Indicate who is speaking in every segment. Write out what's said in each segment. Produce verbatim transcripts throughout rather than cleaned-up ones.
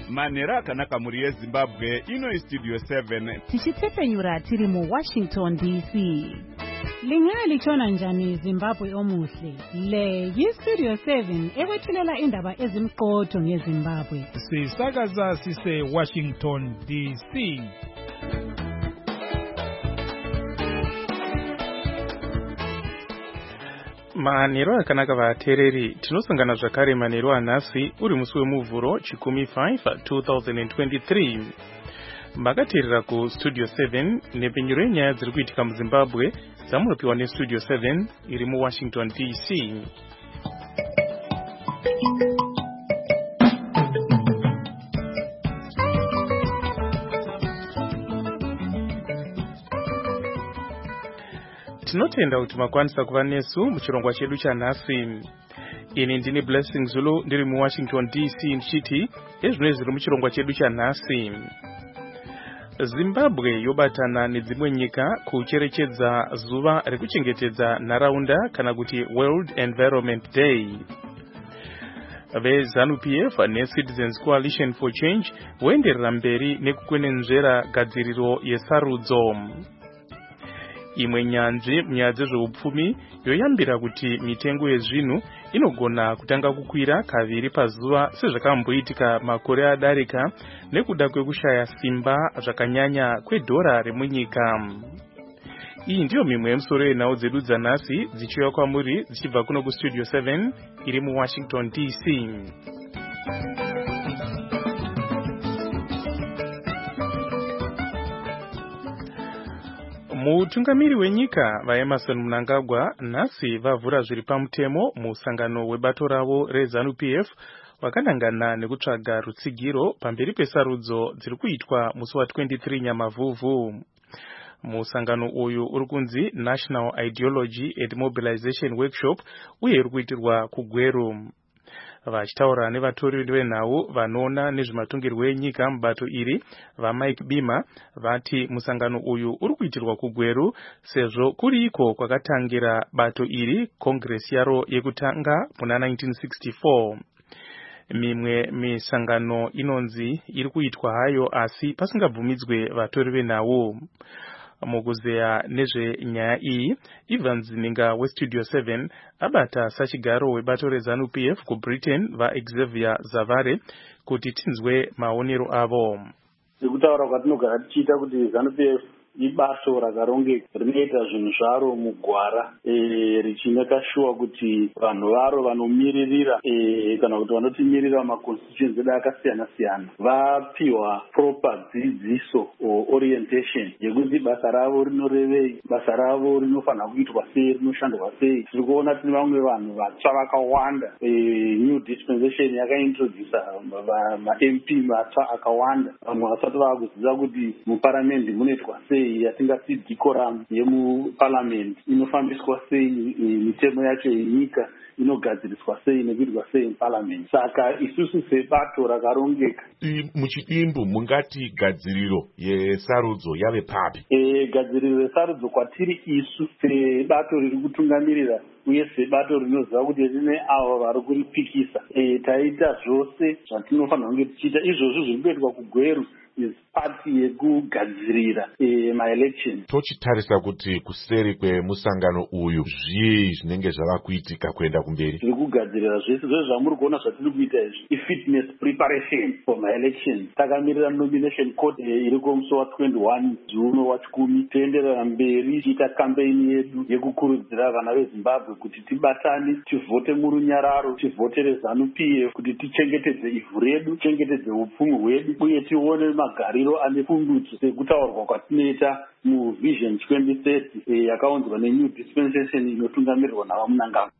Speaker 1: manhero akanaka muri yeZimbabwe. Ino iStudio seven
Speaker 2: tichitepfenyura tiri muWashington D C. Lingalichona njani Zimbabwe omuhle? Le yiStudio seven ekwethulela indaba ezimqotho ngeZimbabwe.
Speaker 3: Sisakaza sise Washington D C.
Speaker 4: Manhero akanaka vatereri, tinosangana zvakare manhero anhasi uri musi wemuvhuro chikumi five twenty twenty-three. Makateerera ku Studio seven nepfenyuro yenyaya dziri kuitika muZimbabwe dzamunopiwa neStudio seven iri muWashington D C. Tinotenda kuti makwanisa kuva nesu muchirongwa chedu chanhasi. Ini ndini Blessing Zulu ndiri muWashington D C ndichiti ezvinoi zviri muchirongwa chedu chanhasi. Zimbabwe yobatana nedzimwe nyika kucherechedza zuva rekuchengetedza nharaunda kana kuti World Environment Day. VeZANU-P F neCitizens Coalition for Change voenderera mberi nekukwenenzvera gadziriro yesarudzo. Imwe nyanzvi munyaya dzezveupfumi yoyambira kuti mitengo yezvinhu inogona kutanga kukwira kaviri pazuva sezvakamboitika makore adarika nekuda kwekushaya simba zvakanyanya kwedhora remunyika. Iyi ndiyo mimwe yemusoro yenhau dzedu dzanhasi dzichiuya kwamuri dzichibva kuno kuStudio seven iri muWashington D C. Mutungamiri wenyika vaEmerson Mnangagwa nhasi vavhura zviri pamutemo musangano webato ravo reZANU-P F wakanangana nekutsvaga rutsigiro pamberi pesarudzo dziri kuitwa musi wa twenty-three Nyamavhuvhu. Musangano uyu uri kunzi National Ideology and Mobilization Workshop uye uri kuitirwa kuGweru. Vachitaura nevatori venhau vanoona nezvematongerwo enyika mubato iri vaMike Bima vati musangano uyu uri kuitirwa kuGweru sezvo kuri iko kwakatangira bato iri kongresi yaro yekutanga muna nineteen sixty-four. Mimwe misangano inonzi iri kuitwa hayo asi pasingabvumidzwe vatori venhau. Mukuzeya nezvenyaya iyi, Evans Ninga weStudio seven abata sachigaro webato reZANU-P F kuBritain vaXavier Zavare kuti tinzwe maonero avo.
Speaker 5: Ndikutaura kwatinogara tichiita kuti ZANU-P F ibato rakarongeka rinoita zvinhu zvaro mugwara e, richimeka sure kuti vanhu varo vanomiririra e, kana kuti vanotimirira maconstituency edu akasiyana siyana vapiwa proper dzidziso orientation yekuti basa ravo rinorevei, basa ravo rinofanira kuitwa sei, rinoshandwa sei. Tiri kuona tine vamwe vanhu vatsva vakawanda e, new dispensation yakaintrodusa ma-M P matsva akawanda, vamwe vasati vakuziva kuti muparamendi munoitwa sei, yatingati decorum yemuparliament inofambiswa sei, mitemo yacho yenyika inogadziriswa sei nekuitwa sei muparliament. Saka isusu sebato rakarongeka
Speaker 6: muchidimbu mungati gadziriro yesarudzo yave papi?
Speaker 5: E, gadziriro yesarudzo kwatiri isu sebato riri kutungamirira uye sebato rinoziva kuti rine avo vari kuripikisa e, taita zvose zvatinofanira kunge tichiita. Izvozvo zviri kuitwa kuGweru is party yekugadzirira e, ma-election.
Speaker 6: Tochitarisa kuti kuseri kwemusangano uyu zvii zvinenge zvava kuitika kuenda kumberi?
Speaker 5: Tiri kugadzirira zvese zvose zvamuri kuona zvatiri kuita izvi i-fitness preparation for ma-election. Takamirira nomination court e, iriko musi wa twenty-one June wachikumi. Toenderera mberi tichiita campaign yedu yekukurudzira vana veZimbabwe kuti tibatane, tivhote murunyararo, tivhotere ZANU-P F kuti tichengetedze ivhu redu, tichengetedze upfumi hwedu uye tione magariro ane pundutso sekutaurwa kwatinoita muVision twenty thirty yakaunzwa neNew Dispensation inotungamirirwa navaMnangagwa.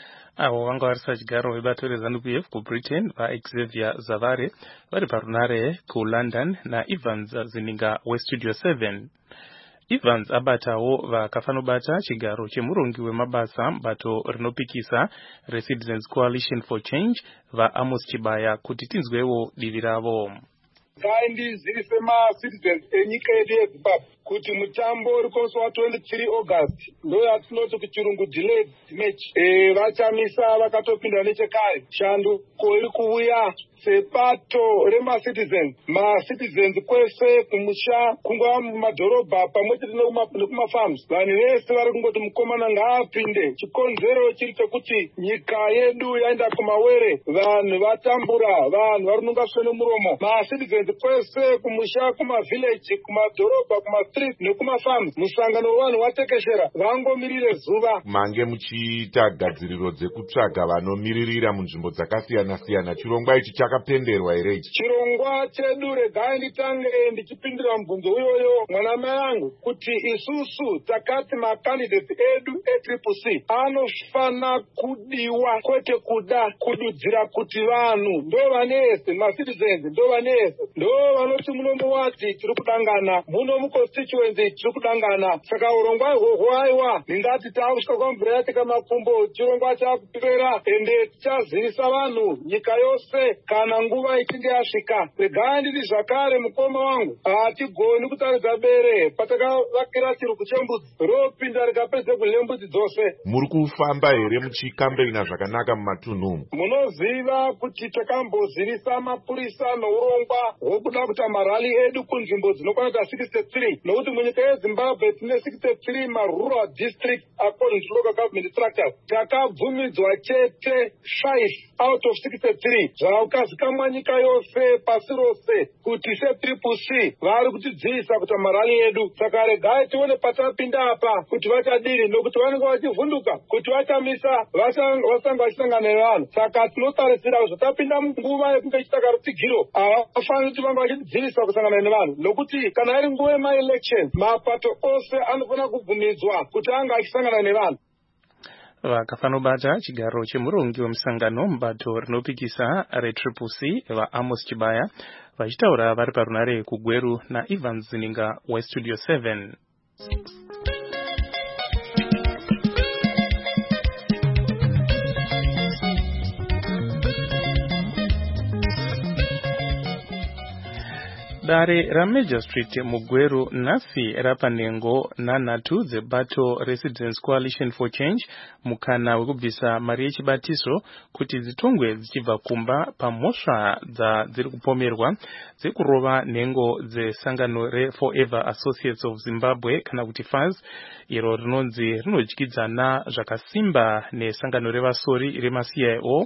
Speaker 4: Avo vanga vari sachigaro webato reZANU-P F kuBritain vaXavier Zavare vari parunare kuLondon naEvans Zininga weStudio seven. Evans abatawo vakafanobata chigaro chemurongi wemabasa bato rinopikisa reCitizens Coalition for Change vaAmos Chibaya kuti tinzwewo divi ravo.
Speaker 7: ngaindizivise macitizens enyika yedu yeZimbabwe kuti mutambo uri konso wa twenty-three August ndo yatinoti kuchirungu delayed match eh vachamisa vakatopinda nechekare shanduko iri kuuya sepato remacitizens macitizens kwese kumusha kungwa mumadhorobha pamwe chete nekumafarms vanhu vese vari kungoti mukomana ngaapinde chikonzero chiri chekuti nyika yedu yaenda kumawere vanhu vatambura vanhu varinonga swe nemuromo macitizens kwese kumusha kumavhillaji kumadhorobha kumastreet nekumafarms musangano wevanhu watekeshera vangomirire zuva
Speaker 6: mange muchiita gadziriro dzekutsvaga vanomiririra munzvimbo dzakasiyana-siyana chirongwa ichi chakapenderwa here ichi
Speaker 7: chirongwa chedu regai nditange ndichipindira mubvunzo uyoyo mwanamai angu kuti isusu takati makandidate edu etriple c anofana kudiwa kwete kuda kududzira kuti vanhu ndo vanese macitizens ndo vanese ndo vanoti munomuwati tiri kudangana muno muconstituency tiri kudangana saka urongwa ihwohwo aiwa ndingati takusvika kwamvura yateka makumbo chirongwa chakupera ende tichazivisa vanhu nyika yose kana nguva ichinge yasvika regai nditi zvakare mukoma wangu hatigoni kutaridza bere patakavakira chirugu chembudzi ropinda rikapedze kudya mbudzi dzose
Speaker 6: muri kufamba here muchikambeina zvakanaka mumatunhu
Speaker 7: munoziva kuti takambozivisa mapurisa nourongwa hwokuda kuita marali edu kunzvimbo dzinokwana ta sixty-three nokuti munyika yeZimbabwe tine sixty-three marural district according to local government structures takabvumidzwa chete five out of sixty-three zvakazikamwa nyika yose pasi rose kuti setriple c vari kutidzivisa kuita marali edu saka regai tione patapinda apa kuti vachadini nokuti vanenge vachivhunduka kuti vachamisa vasanga vachisangana nevanhu saka tinotarisira zvotapinda munguva yekunge ichitaka rutsigiro havafaniri kuti vanga vachidzivisa kusangana nevanhu nokuti kana iri nguva yemaelection mapato ose anofanira kubvumidzwa kuti anga achisangana nevanhu
Speaker 4: vakafanobata chigaro chemurongi wemusangano mubato rinopikisa retriple c vaAmos Chibaya vachitaura vari parunare kugweru naEvans Zininga westudio seven. Dare raMajor Street mugweru nhasi rapanhengo nanhatu dzebato Residents Coalition for Change mukana wekubvisa mari yechibatiso kuti dzitongwe dzichibva kumba pamhosva dziri kupomerwa dzekurova nhengo dzesangano reForever Associates of Zimbabwe kana kuti F A Z iro rinonzi rinodyidzana zvakasimba nesangano revasori remaC I O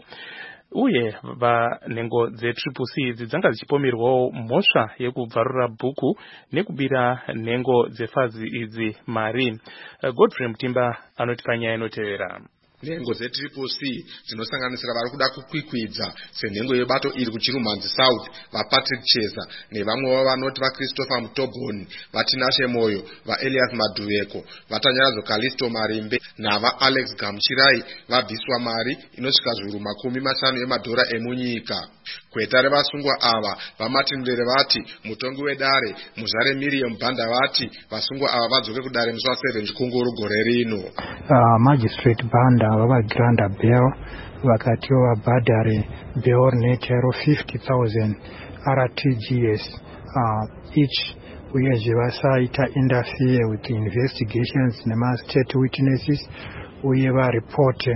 Speaker 4: uye vanhengo dzetriple c dzidzanga dzichipomerwawo mhosva yekubvarura bhuku nekubira nhengo dzeF A Z idzi mari. Godfrey Mutimba anoti panyaya inotevera.
Speaker 8: Nhengo dzetriple c dzinosanganisira vari kuda kukwikwidza senhengo yebato iri kuChirumhanzi South vaPatrick Cheza nevamwewo vanoti vaChristopher Mutobhoni vaTinashe Moyo vaElias Madhuveko vaTanyaradzo Kalisto Marimbe navaAlex Gamuchirai vabviswa mari inosvika zviuru makumi mashanu emadhora emunyika. Kweta revasungwa ava vaMartin Lere vati mutongi wedare Muzare Miriam Banda vati vasungwa ava vadzoke kudare musi wa7 Chikunguru gore rino.
Speaker 9: Uh, Magistrate Banda vavagranda bail vakatiwo vabhadhare bail nechero fifty thousand R T G S uh, each uyezve vasaita interfere with the investigations nemastate witnesses uye varipote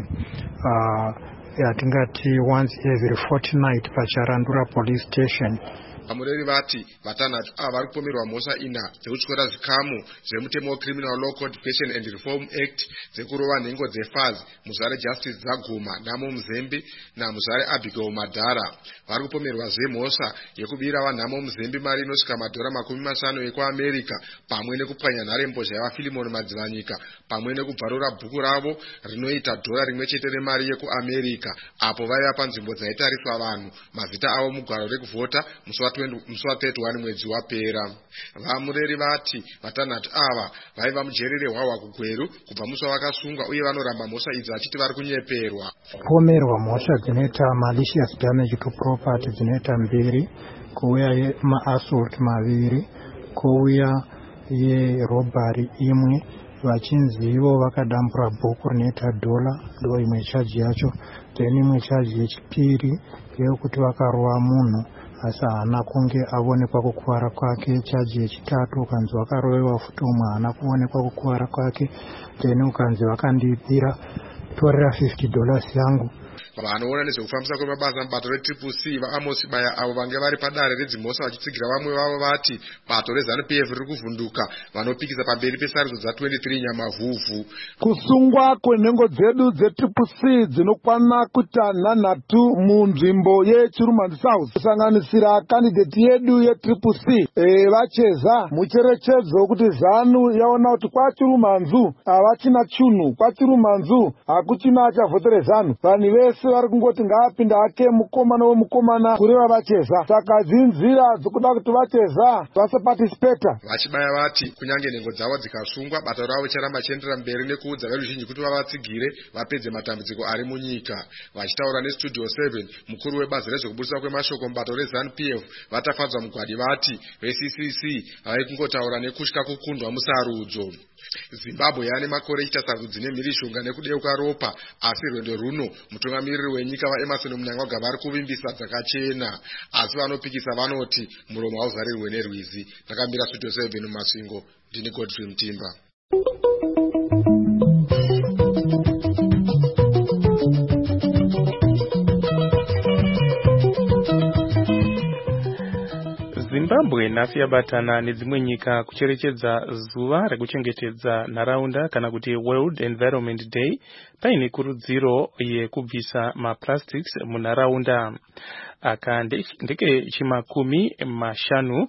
Speaker 9: uh, yatingati once every fortnight pacharandura police station.
Speaker 8: Vamureri vati vatanhatu ava vari kupomerwa mhosva ina dzekutyora zvikamu zvemutemo weCriminal Law Codification and Reform Act dzekurova nhengo dzeF A Z Muzare Justice Dzaguma Namo Muzembe naMuzare Abigail Madhara. Vari kupomerwazve mhosva yekubira vanhamo Muzembe mari inosvika madhora makumi mashanu ekuAmerica pamwe nekupwanya nharembozha yavaFilimoni Madzivanyika pamwe nekubvarura bhuku ravo rinoita dhora rimwe chete remari yekuAmerica apo vaiva panzvimbo dzaitariswa vanhu mazita avo mugwaro rekuvhota musi wa thirty-one mwedzi wapera. Vamureri vati vatanhatu ava vaiva mujerere hwahwa kugweru kubva musi wavakasungwa uye vanoramba mhosva idzi vachiti vari kunyeperwa.
Speaker 9: Pomerwa mhosva dzinoita malicious damage to property dzinoita mbiri, kuuya maassault maviri, kuuya yerobhari imwe, vachinzi ivo vakadambura bhuku rinoita dhola ndo imwe chaji yacho, then imwe chaji yechipiri yekuti vakarova munhu asi haana kunge aonekwa kukuwara kwake. Chaji yechitatu ukanzi wakarowewa futi umwe haana kuonekwa kukuwara kwake, then ukanzi wakandibira torera fifty dollars yangu.
Speaker 8: Vanoona nezvekufambisa kwemabasa mubato retriple C vaAmos Baya avo vange vari padare redzimhosva vachitsigira vamwe vavo vati bato reZANU P F riri kuvhunduka vanopikisa pamberi pesarudzo dza23 Nyamavhuvhu.
Speaker 7: Kusungwa kwenhengo dzedu dzetriple C dzinokwana kuita nhanhatu munzvimbo yeChirumanzi South kusanganisira kandidate yedu yetriple C e, vacheza mucherechedzo kuti ZANU yaona kuti kwaChirumanzu havachina chunhu, kwaChirumanzu hakuchina achavhotere ZANU. Vanhu vese vari kungoti ngaapinda hake mukomana wemukomana kureva vacheza, saka dzinzira dzokuda kuti vacheza vasapatisipeta.
Speaker 8: Vachibaya vati kunyange nhengo dzavo dzikasungwa bato ravo charamba chiendera mberi nekuudza veruzhinji kuti vavatsigire vapedze matambudziko ari munyika. Vachitaura neStudio seven, mukuru webazi rezvekubudisa kwemashoko mubato reZANU P F vatafadzwa mugwadi vati veC C C vari kungotaura nekutya kukundwa musarudzo. Zimbabwe yane makore ichita sarudzo nemhirishonga nekudeuka ropa, asi rwendo runo mutungamiriri wenyika vaEmmerson Mnangagwa vari kuvimbisa dzakachena, asi vanopikisa vanoti muromo hauvharirwe nerwizi. Ndakamira Studio seven muMasvingo, ndini Godfrey Mtimba.
Speaker 4: Zimbabwe nhasi yabatana nedzimwe nyika kucherechedza zuva rekuchengetedza nharaunda kana kuti World Environment Day paine kurudziro yekubvisa maplastics munharaunda. Aka ndeke chimakumi mashanu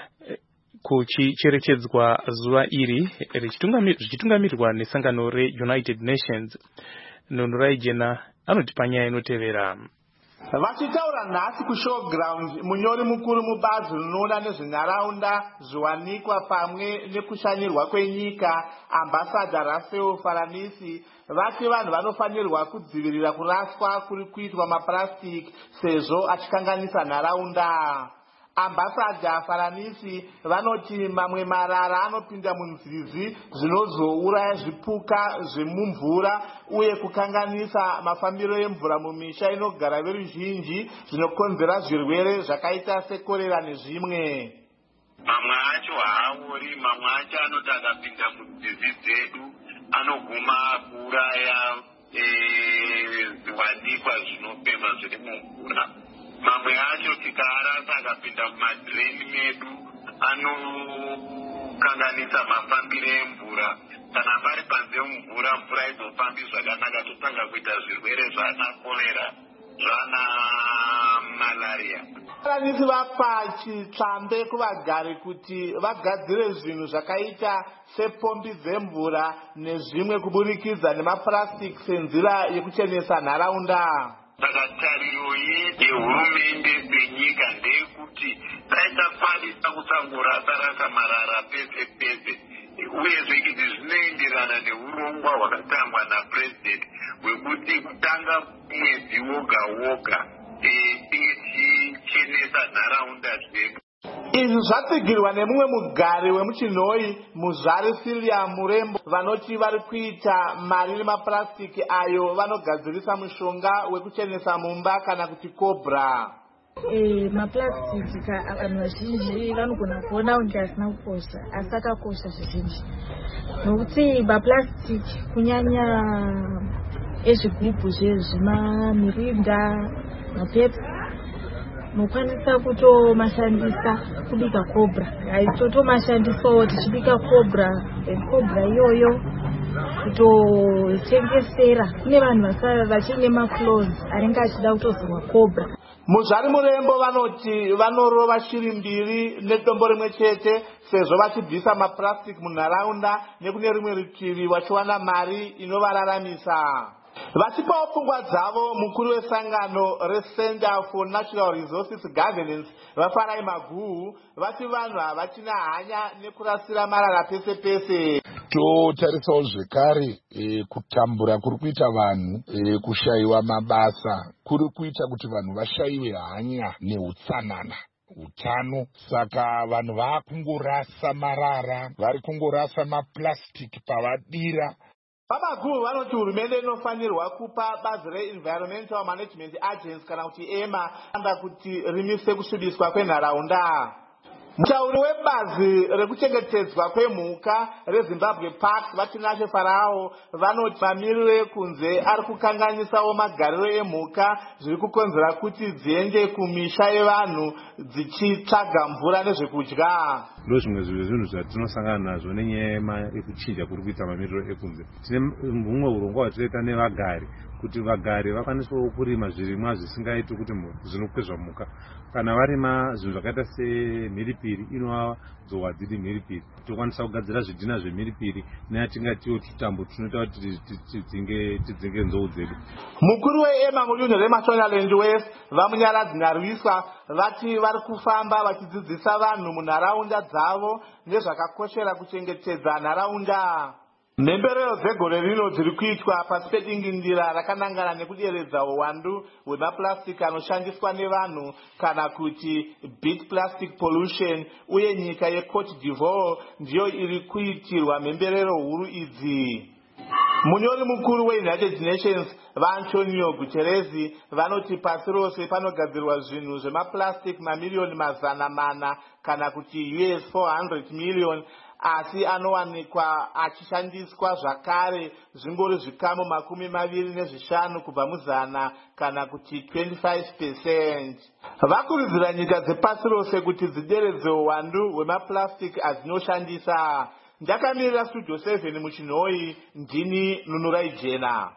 Speaker 4: kuchicherechedzwa zuva iri richitungamirirwa nesangano reUnited Nations. Nonhurai Jena anoti panyaya inotevera.
Speaker 10: Vachitaura nhasi kushowground, munyori mukuru mubazi rinoona nezvenharaunda, zviwanikwa pamwe nekushanyirwa kwenyika, ambassador Rafael Faranisi vati vanhu vanofanirwa kudzivirira kuraswa kuri kuitwa maplastic sezvo achikanganisa nharaunda. Ambassador Faranisi vanoti mamwe marara anopinda munzizi zvinozouraya zvipuka zvemumvura uye kukanganisa mafambiro emvura mumisha inogara veruzhinji zvinokonzera zvirwere zvakaita sekorera nezvimwe.
Speaker 11: Mamwe acho haori, mamwe acho anoti akapinda munzizi dzedu anoguma kuuraya zviwanikwa zvinofema zviri mumvura. Mamwe acho tikaarasa akapinda mumadhireni medu anokanganisa mafambiro emvura. Kana pari panze mvura, mvura izofambi zvakanaka, totanga kuita zvirwere zvana korera, zvana malaria.
Speaker 10: Faranisi vapa chitsvambe kuvagari kuti vagadzire zvinhu zvakaita sepombi dzemvura nezvimwe kuburikidza nemaplastic senzira yekuchenesa nharaunda.
Speaker 11: Saka tariro yedu yehurumende dzenyika ndeyekuti dai takwanisa kusangorasa-rasa marara pese pese, uyezve izvi zvinoenderana neurongwa hwakatangwa napurezidendi hwekuti kutanga mwedzi woga woga tichenesa nharaunda dzedu.
Speaker 10: Izvi zvatsigirwa nemumwe mugari wemuchinhoi Muzvari Silia Murembo vanoti vari kuita mari nemaplastic ayo vanogadzirisa mushonga wekuchenesa mumba kana kuti cobra.
Speaker 12: Eh, maplastic vanhu vazhinji vanogona kuona kunge asina kukosha, asi akakosha zvizhinji. Nokuti maplastic kunyanya ezvigubhu zvezvimamirinda, mapepa nokwanisa kutomashandisa kubika cobra. Totomashandisawo tichibika cobra, cobra iyoyo kutotengesera kune vanhu vachine maclothes anenge achida kutozorwa cobra.
Speaker 10: Muzvari Murembo vanoti vanorova shiri mbiri nedombo rimwe chete sezvo vachibvisa maplastic munharaunda nekune rimwe rutivi vachiwana mari inovararamisa. Vachipawo pfungwa dzavo mukuru wesangano reCenter for Natural Resources Governance vaFarai Maguhu vati vanhu havachina hanya nekurasira marara pese pese.
Speaker 13: Totarisawo zvekare e, kutambura kuri kuita vanhu e, kushayiwa mabasa kuri kuita kuti vanhu vashayiwe hanya neutsanana utano. Saka vanhu vakungorasa marara, vari kungorasa maplastic pavadira.
Speaker 10: Vabaguru vanoti hurumende inofanirwa kupa bazi re-Environmental Management Agency kana kuti ema anda kuti rimise kusvibiswa kwenharaunda. Mutauri webazi rekuchengetedzwa kwemhuka reZimbabwe Parks Vatinashe Farao vanoti mamiriro ekunze ari kukanganisawo magariro emhuka zviri kukonzera kuti dziende kumisha yevanhu dzichitsvaga mvura nezvekudya.
Speaker 14: Ndo zvimwe zvinhu zvatinosangana nazvo nenyaya yekuchinja kuri kuita mamiriro ekunze. Tine humwe urongwa hwatinoita nevagari kuti vagari vakwaniswawo kurima zvirimwa zvisingaiti kuti zvinokwezva mhuka. Kana varima zvinhu zvakaita semhiripiri inowadzowa dziri mhiripiri. Tokwanisa kugadzira zvidhina zvemhiripiri neyatingatiwo tutambo tunoita kuti tidzinge nzou dzedu.
Speaker 10: Mukuru weema mudunhu reMashonaland West vamunyaradzi Nyarwiswa vati vari kufamba vachidzidzisa vanhu munharaunda dzavo nezvakakoshera kuchengetedza nharaunda. Mhemberero dzegore rino dziri kuitwa pasi pedingindira rakanangana nekuderedza uwandu hwemapurasitiki anoshandiswa nevanhu kana kuti big plastic pollution, uye nyika yeCote d'Ivoire ndiyo iri kuitirwa mhemberero huru idzi. Munyori mukuru weUnited Nations vaAntonio Guterres vanoti pasi rose panogadzirwa zvinhu zvemapurasitiki mamiliyoni mazana mana kana kuti U S four hundred million, asi anowanikwa achishandiswa zvakare zvingori zvikamu makumi maviri nezvishanu kubva muzana kana kuti twenty-five percent. Vakurudzira nyika dzepasi rose kuti dzideredze uwandu hwemapurasitiki adzinoshandisa. Ndakamirira Studio seven muchinhoi, ndini Nunurai Jena.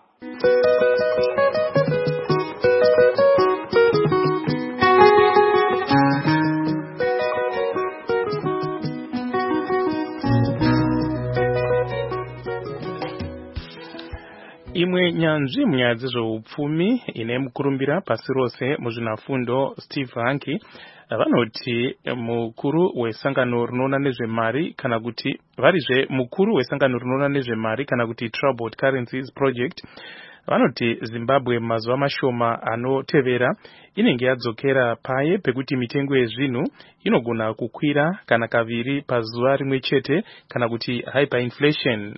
Speaker 4: Imwe nyanzvi munyaya dzezveupfumi ine mukurumbira pasi rose muzvinafundo Steve Hanke vanoti mukuru wesangano rinoona nezvemari kana kuti varizve mukuru wesangano rinoona nezvemari kana kuti Troubled Currencies Project vanoti Zimbabwe mazuva mashoma anotevera inenge yadzokera paye pekuti mitengo yezvinhu inogona kukwira kana kaviri pazuva rimwe chete kana kuti hyperinflation.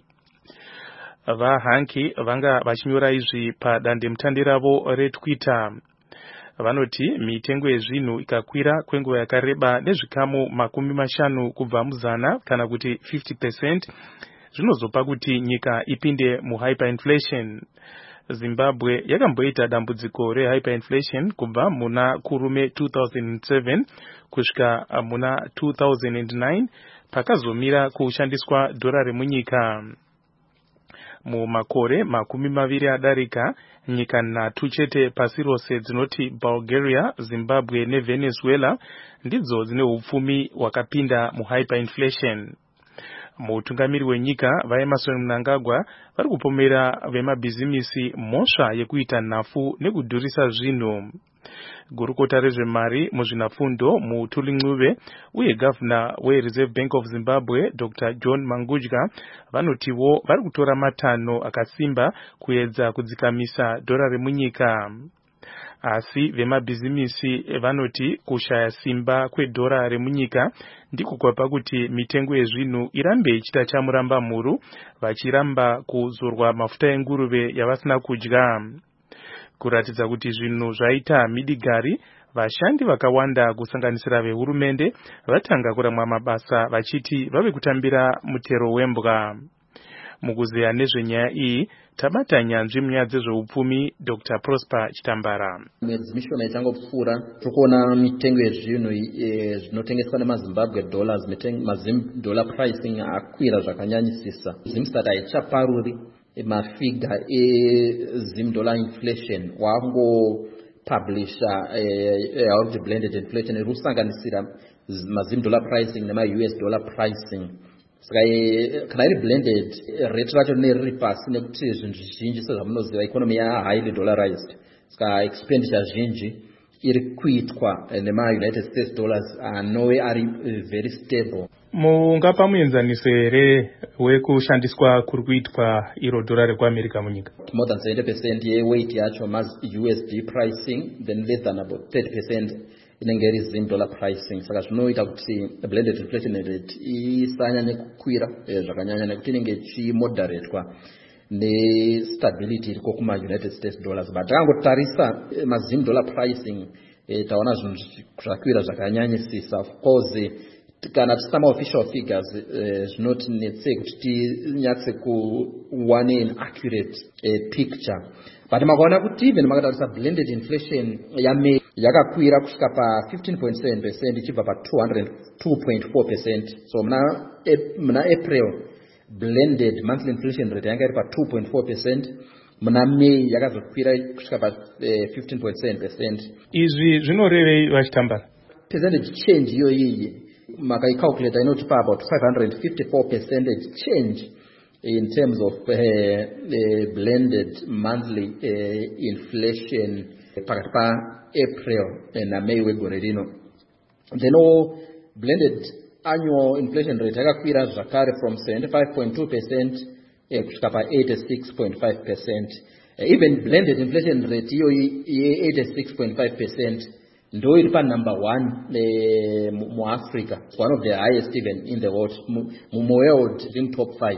Speaker 4: VaHanke vanga vachinyora izvi padandemutande ravo reTwitter. Vanoti mitengo yezvinhu ikakwira kwenguva yakareba nezvikamu makumi mashanu kubva muzana kana kuti fifty percent zvinozopa kuti nyika ipinde muhyperinflation. Zimbabwe yakamboita dambudziko rehyperinflation kubva muna kurume two thousand seven kusvika muna two thousand nine pakazomira kushandiswa dhora remunyika. Mumakore makumi maviri adarika nyika nhatu chete pasi rose dzinoti Bulgaria, Zimbabwe neVenezuela ndidzo dzine upfumi wakapinda muhyperinflation. Mutungamiri wenyika vaEmmerson Mnangagwa vari kupomera vemabhizimisi mhosva yekuita nhafu nekudhurisa zvinhu. Gurukota rezvemari muzvinafundo Mutuli Ncube uye gavana weReserve Bank of Zimbabwe Doctor John Mangudya vanotiwo vari kutora matanho akasimba kuedza kudzikamisa dhora remunyika. Asi vemabhizimisi vanoti kushaya simba kwedhora remunyika ndiko kwapa kuti mitengo yezvinhu irambe ichita chamuramba mhuru vachiramba kuzorwa mafuta enguruve yavasina kudya. Kuratidza kuti zvinhu zvaita midigari, vashandi vakawanda kusanganisira vehurumende vatanga kuramwa mabasa vachiti vave kutambira mutero wembwa. Mukuzeya nezvenyaya iyi tabata nyanzvi munyaya dzezveupfumi Doctor Prosper Chitambara.
Speaker 15: Mwedzi mishoma ichangopfuura tokuona mitengo yezvinhu zvinotengeswa nemaZimbabwe dollars, mazim dollar pricing akwira zvakanyanyisisa. Zimstat haichaparuri mafiga ezim dollar inflation wango publisha uh, uh, blended inflation irusanganisira mazim dollar pricing nema U S dollar pricing. Saka kana iri blended rate racho riri pasi nekuti zvinhu zvizhinji sezvamunoziva economy ya highly dollarized. Saka expenditure zhinji iri kuitwa nema United States dollars anove ari very stable.
Speaker 4: Mungapa muenzaniso here wekushandiswa kuri kuitwa iro dhora rekuAmerica munyika?
Speaker 15: More than seventy percent yeweight yacho mas U S D pricing, then less than about thirty percent inenge iri zim dollar pricing. Saka zvinoita kuti blended inflation rate isanyanye kukwira zvakanyanya nekuti inenge ichimoderatwa nestability iriko kuma-United States dollars. But takangotarisa mazim dollar pricing eh, taona zvinhu zvakwira zvakanyanyisisa. Of course eh, kana tisina ma-official figures zvinotinetsei kuti tinyatse kuwane an accurate eh, picture. But makaona kuti even makatarisa blended inflation yaMay yakakwira kusvika pa fifteen point seven percent ichibva pa two hundred two point four percent. So muna, muna April blended monthly inflation rate yanga iri pa two point four percent. Muna May yakazokwira kusvika pa fifteen point seven percent.
Speaker 4: Izvi zvinorevei vachitambara?
Speaker 15: Percentage change iyo iyi makaicalculate inotipa about five hundred fifty-four percentage change in terms of uh, uh, blended monthly uh, inflation pakati pa April na May wegore rino. Then all blended annual inflation rate yakakwira zvakare from seventy-five point two percent kusvika pa eighty-six point five percent. Uh, even blended inflation rate iyo ye eighty-six point five percent ndo iri pa number one uh, mu Africa, one of the highest even in the world. Mu world in top five.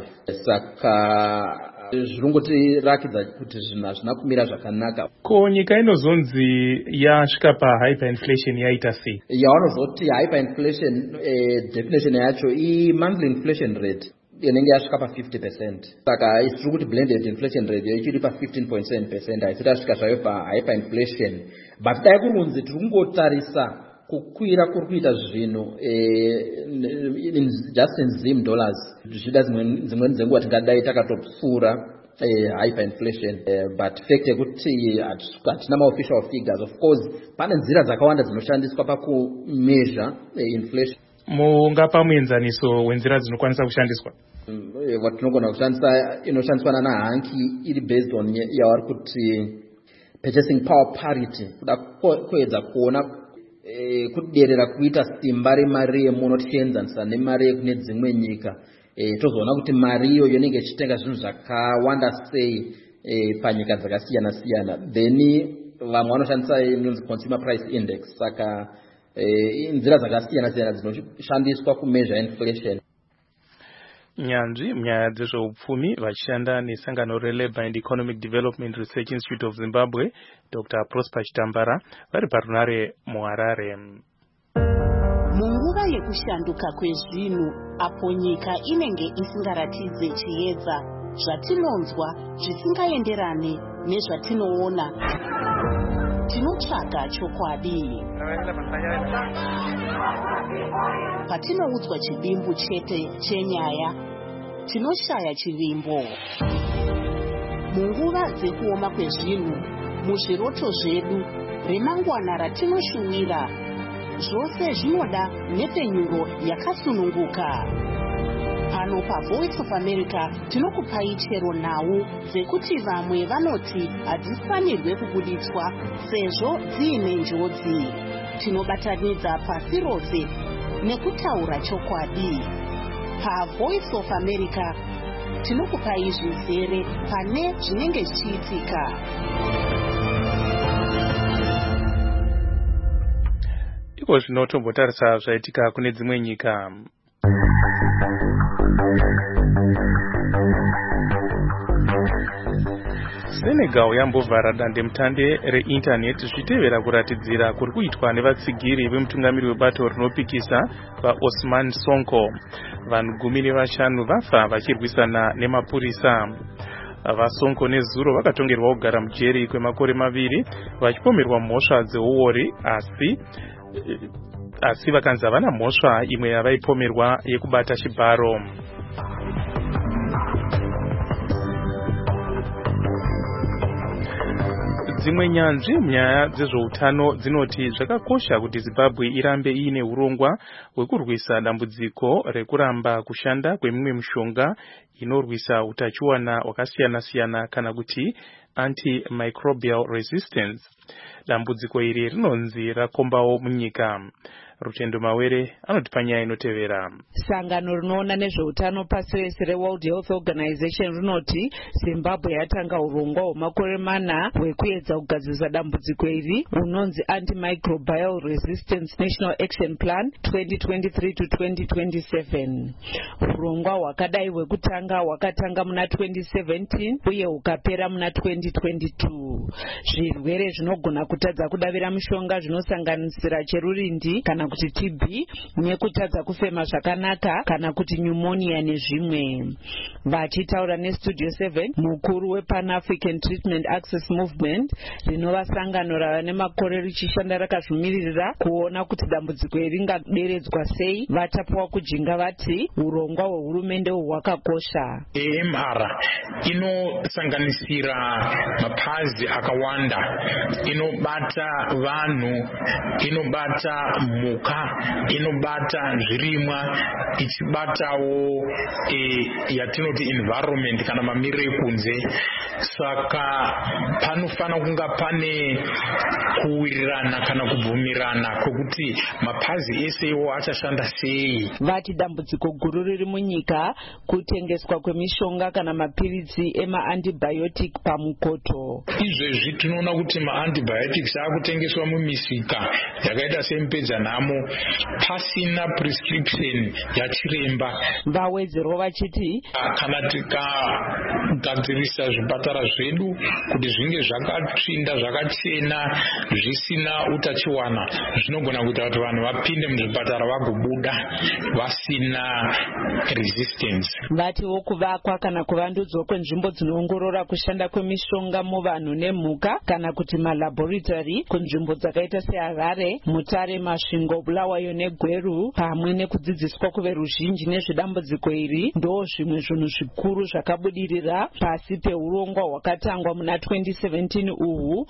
Speaker 15: Saka zvirungotirakidza kuti zvinhu hazvina kumira zvakanaka.
Speaker 4: Ko nyika inozonzi yasvika pa hyperinflation yaita sei?
Speaker 15: Yavanozoti hyperinflation eh, definition yacho i monthly inflation rate inenge yasvika pa fifty percent. Saka isiri kuti blended inflation rate ichiri pa fifteen point seven percent haisati yasvika zvayo pa hyperinflation. But dai kurunzi tiri kungotarisa kukwira kuri kuita zvinhu eh, in, just in zim dollars zvida dzimweni dzenguva tingadai takatopfuura eh, hyperinflation eh, but fact yekuti hatina ma-official figures. Of course pane nzira dzakawanda dzinoshandiswa pakumeasure eh, inflation.
Speaker 4: Mungapa muenzaniso wenzira dzinokwanisa kushandiswa?
Speaker 15: Mm, eh, watinogona kushandisa inoshandiswa nanahanki iri based on yavari kuti purchasing power parity, kuda kuedza kuona Eh, kuderera kuita simba remari yemuno tichienzanisa nemari yekune dzimwe nyika. Eh, tozoona kuti mari iyo inenge ichitenga zvinhu zvakawanda sei eh, panyika dzakasiyana siyana. Then vamwe vanoshandisa inonzi consumer price index. Saka eh, nzira dzakasiyana siyana dzinoshandiswa kumeasure inflation.
Speaker 4: Nyanzvi munyaya dzezveupfumi vachishanda nesangano reLabour and Economic Development Research Institute of Zimbabwe, Doctor Prosper Chitambara, vari parunare muHarare.
Speaker 16: Munguva yekushanduka kwezvinhu apo nyika inenge isingaratidze chiedza, zvatinonzwa zvisingaenderane nezvatinoona, tinotsvaga chokwadi. Patinoudzwa chivimbo chete chenyaya, tinoshaya chivimbo. Munguva dzekuoma kwezvinhu, muzviroto zvedu, remangwana ratinoshuwira, zvose zvinoda nhepfenyuro yakasununguka. Pano paVoice of America tinokupai chero nhau dzekuti vamwe vanoti hadzifanirwe kubuditswa sezvo dziine njodzi. Tinobatanidza pasi rose nekutaura chokwadi. PaVoice of America tinokupai zvizere pane zvinenge zvichiitika.
Speaker 4: Iko zvinotombotarisa zvaitika kune dzimwe nyika. Senegal yambovhara dandemutande reinternet zvichitevera kuratidzira kuri kuitwa nevatsigiri vemutungamiri webato rinopikisa vaOsman Sonko. Vanhu gumi nevashanu vafa vachirwisana nemapurisa. VaSonko neZuro vakatongerwa kugara mujeri kwemakore maviri vachipomerwa mhosva dzeuori, asi asi vakanzi havana mhosva imwe yavaipomerwa yekubata chibharo. Dzimwe nyanzvi munyaya dzezveutano dzinoti zvakakosha kuti Zimbabwe irambe iine urongwa hwekurwisa dambudziko rekuramba kushanda kwemimwe mishonga inorwisa utachiwana hwakasiyana siyana kana kuti antimicrobial resistance. Dambudziko iri rinonzi rakombawo munyika. Rutendo Mawere anotipa nyaya inotevera.
Speaker 17: Sangano rinoona nezveutano pasi rese reWorld Health Organization rinoti Zimbabwe yatanga urongwa hwemakore mana hwekuedza kugadzirisa dambudziko iri hunonzi Antimicrobial Resistance National Action Plan twenty twenty-three to twenty twenty-seven. Urongwa hwakadai hwekutanga hwakatanga muna twenty seventeen uye hukapera muna twenty twenty-two. Zvirwere zvinogona kutadza kudavira mishonga zvinosanganisira cherurindi kana kuti T B nekutadza kufema zvakanaka kana kuti pneumonia nezvimwe. Vachitaura neStudio seven, mukuru wePan African Treatment Access Movement rinova sangano rava nemakore richishanda rakazvimirira kuona kuti dambudziko iri ringaderedzwa sei, vatapuwa kujinga vati urongwa hwehurumende hwakakosha.
Speaker 18: A M R inosanganisira mapazi akawanda, inobata vanhu, inobata mhuka, inobata zvirimwa, ichibatawo e, yatinoti environment kana mamiriro ekunze. Saka panofana kunga pane kuwirirana kana kubvumirana kwekuti mapazi ese iwo achashanda sei.
Speaker 17: Vati dambudziko guru riri munyika kutengeswa kwemishonga kana mapiritsi ema-antibiotic pamukoto.
Speaker 18: Izvezvi tinoona kuti ma-antibiotics akutengeswa mumisika yakaita semupedzanhamo pasina prescription yachiremba.
Speaker 17: Vawedzero vachiti
Speaker 18: kana tikagadzirisa zvipatara zvedu kuti zvinge zvakatsvinda zvakachena zvisina utachiwana, zvinogona kuita kuti vanhu vapinde muzvipatara vagobuda vasina resistance.
Speaker 17: Vatiwo kuvakwa kana kuvandudzwa kwenzvimbo dzinoongorora kushanda kwemishonga muvanhu nemhuka kana kuti malaboratory kunzvimbo dzakaita seHarare, Mutare, Masvingo, Bulawayo neGweru pamwe nekudzidziswa kuveruzhinji nezvedambudziko iri ndo zvimwe zvinhu zvikuru zvakabudirira pasi peurongwa hwakatangwa muna twenty seventeen uhu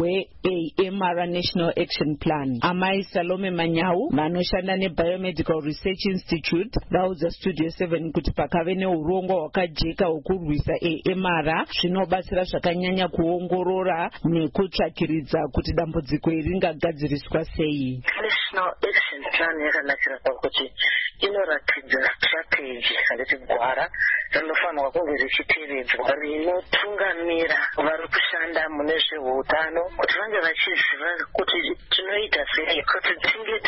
Speaker 17: hwe-A M R National Action Plan. Amai Salome Manyau vanoshanda neBiomedical Research Institute vaudza Studio seven kuti pakave neurongwa hwakajeka hwekurwisa A M R zvinobatsira zvakanyanya kuongorora nekutsvakiridza kuti dambudziko iri ringagadziriswa sei.
Speaker 19: National Action Plan yakanakira pakuti inoratidza strategy handiti gwara rinofanirwa kunge richitevedzwa rinotungamira vari kushanda mune zveutano kuti vange vachiziva kuti tinoita sei kuti tinge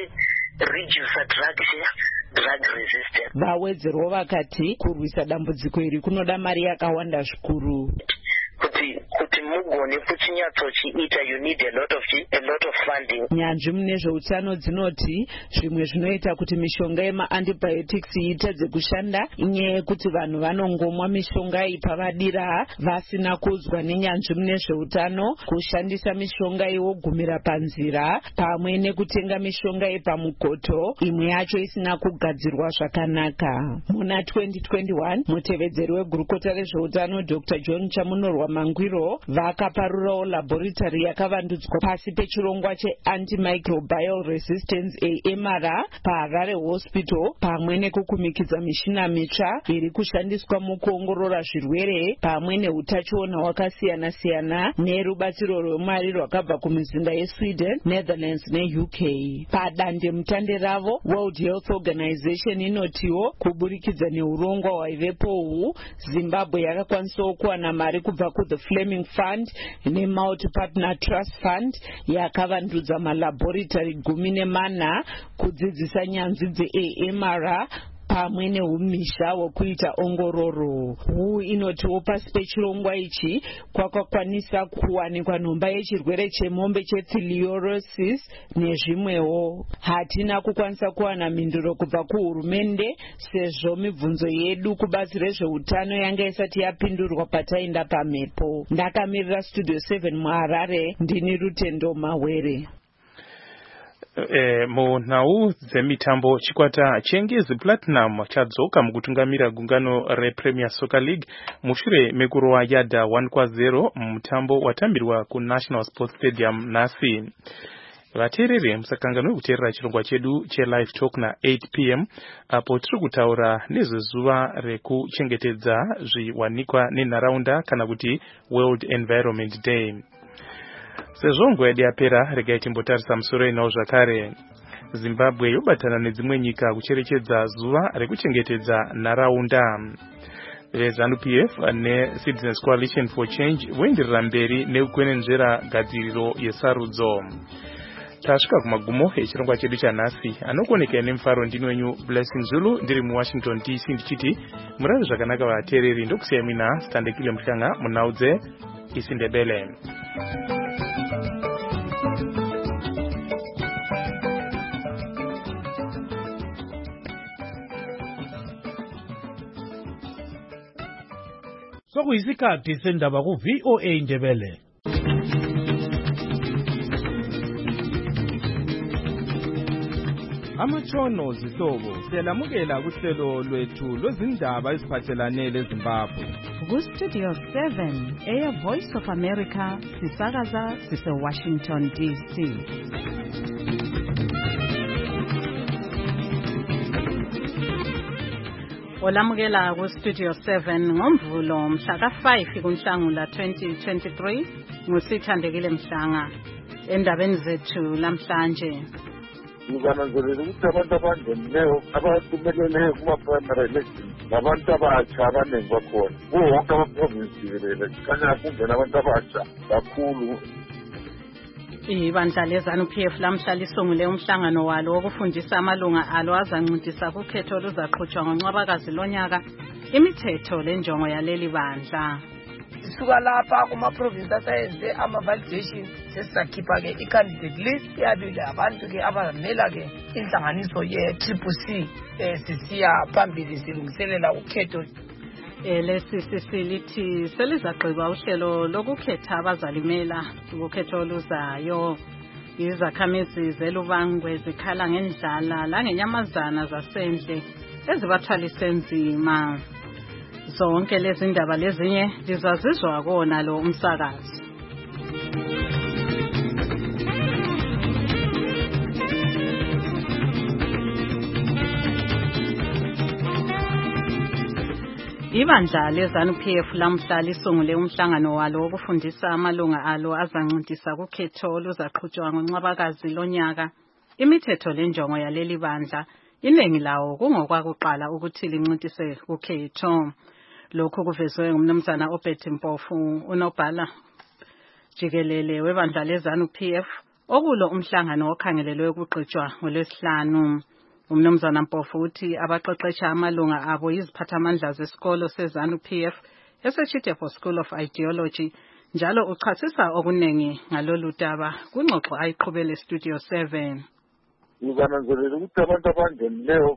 Speaker 19: tichireduce drug drug resistance.
Speaker 17: Vawedzerwo vakati kurwisa dambudziko iri kunoda mari yakawanda zvikuru.
Speaker 19: Kuti kuti mugone kuchinyatsochiita you need a lot of a lot of funding.
Speaker 17: Nyanzvi mune zveutano dzinoti zvimwe zvinoita kuti mishonga yema-antibiotics itadze kushanda inyaya yekuti vanhu vanongomwa mishonga iyi pavadira vasina kuzwa nenyanzvi mune zveutano kushandisa mishonga iwogumira panzira pamwe nekutenga mishonga yepamukoto imwe yacho isina kugadzirwa zvakanaka. Muna twenty twenty-one mutevedzeri wegurukota rezveutano Doctor John Chamunorwa Mangwiro vakaparurawo laboratory yakavandudzwa pasi pechirongwa che-Antimicrobial Resistance A M R paHarare Hospital pamwe nekukumikidza mishina mitsva iri kushandiswa mukuongorora zvirwere pamwe neutachiona hwakasiyana siyana nerubatsiro rwemari rwakabva kumizinda yeSweden, Netherlands neU K. Padande mutande ravo World Health Organization inotiwo kuburikidza neurongwa hwaivepo uhu Zimbabwe yakakwanisawo kuwana mari kubva ku the Fleming Fund neMulti Partner Trust Fund yakavandudza malaboratory gumi nemana kudzidzisa nyanzvi dze-A M R pamwe neumisha hwekuita ongororo. Huu inotiwo pasi pechirongwa ichi kwakakwanisa kuwanikwa nhomba yechirwere chemombe chefiliosis nezvimwewo. Hatina kukwanisa kuwana mhinduro kubva kuhurumende sezvo mibvunzo yedu kubazi rezveutano yanga isati yapindurwa pataenda pamhepo. Ndakamirira Studio seven muHarare, ndini Rutendo Mawere.
Speaker 4: E, munhau dzemitambo chikwata Cengiz Platinum chadzoka mukutungamira gungano rePremier Soccer League mushure mekurowa Yadha one kwa zero mutambo watambirwa kuNational Sports Stadium nhasi. Vateereri musakanganwe kuteerera chirongwa chedu cheLive Talk na eight p m apo tiri kutaura nezvezuva rekuchengetedza zviwanikwa nenharaunda kana kuti World Environment Day. Sezvo nguva yedu yapera regai timbotarisa musoro inawo zvakare. Zimbabwe yobatana nedzimwe nyika kucherechedza zuva rekuchengetedza nharaunda. VeZANU-P F neCitizens Coalition for Change voenderera mberi nekukwenenzvera gadziriro yesarudzo. Tasvika kumagumo echirongwa chedu chanhasi. Anokuonekera nemufaro ndini wenyu Blessing Zulu ndiri muWashington D C ndichiti murave zvakanaka vateereri. Ndokusiyai mina Standekile Mhlanga munhau dzeIsiNdebele.
Speaker 3: Sokuyisikhathi sendaba ku V O A Ndebele.
Speaker 20: Amatshono zihlobo siyalamukela kuhlelo lwethu lwezindaba eziphathelane leZimbabwe.
Speaker 2: Ku Studio seven, Air Voice of America, sisakaza sise Washington D C. Olamukela ku Studio seven ngomvulo mhla ka five kuNhlangula twenty twenty-three nguSithandekile Mhlanga. Endabeni zethu lamhlanje
Speaker 21: ngibananzelela ukuthi abantu abangenileyo abaphumeleleyo kuma-primary elections nabantu abatsha abaningi bakhona kuwo wonke amaprovinsi jikelele kanya kungena abantu abatsha kakhulu.
Speaker 2: Ibandla leZANU-P F lamhla lisungule umhlangano walo wokufundisa amalunga alo azancedisa kukhetho oluzaqhutshwa ngoNcwabakazi lonyaka imithetho lenjongo yaleli bandla.
Speaker 22: Sisuka lapha kuma-province asayenze ama-validation sesizakhipha-ke i-candidate list yabile abantu ke abazamela-ke inhlanganiso ye-triple C um sisiya phambili silungiselela ukhetho.
Speaker 2: Lesi sisilithi selizagqiba uhlelo lokukhetha abazalimela ukhetho oluzayo. Izakhamizi zelubangwe zikhala ngendlala langenyamazana zasendle ezibathwalise nzima. Zonke lezi ndaba lezinye lizazizwa kona lo umsakazo. Ibandla leZANU-P F lamhla lisungule umhlangano walo wokufundisa amalunga alo azancedisa kukhetho oluzaqhutshwa ngoNcwabakazi lonyaka imithetho lenjongo yaleli bandla. Iningi lawo kungokwakuqala ukuthi lincintise ukhetho. Lokhu kuvezwe ngumnumzana Obert Mpofu, unobhala jikelele webandla leZANU-P F okulo umhlangano okhangelelwe ukugqitshwa ngolwesihlanu. Umnumzana Mpofu uthi abaqeqesha amalunga abo iziphathamandla zesikolo seZANU-P F eseChitefo School of Ideology njalo uchasisa okunengi ngalolu daba kungxoxo ayiqhubele Studio seven.
Speaker 21: Ngibananzelela ukuthi abantu abangenileyo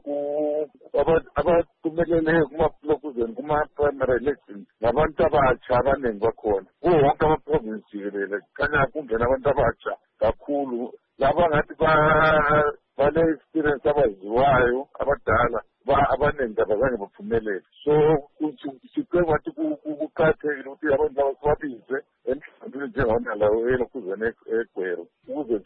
Speaker 21: abaphumeleleyo kuma-provinsi kuma-primary elections nabantu abatsha abaningi bakhona kuwo wonke amaprovinsi jikelele kanya kungena abantu abatsha kakhulu laba ngathi bane-experience abaziwayo abadala abaningi abazange baphumelele. So sicela ngathi kuqakathekile ukuthi abantu abababize emhlambini njengona lawo elokhuzana eGwero ukuze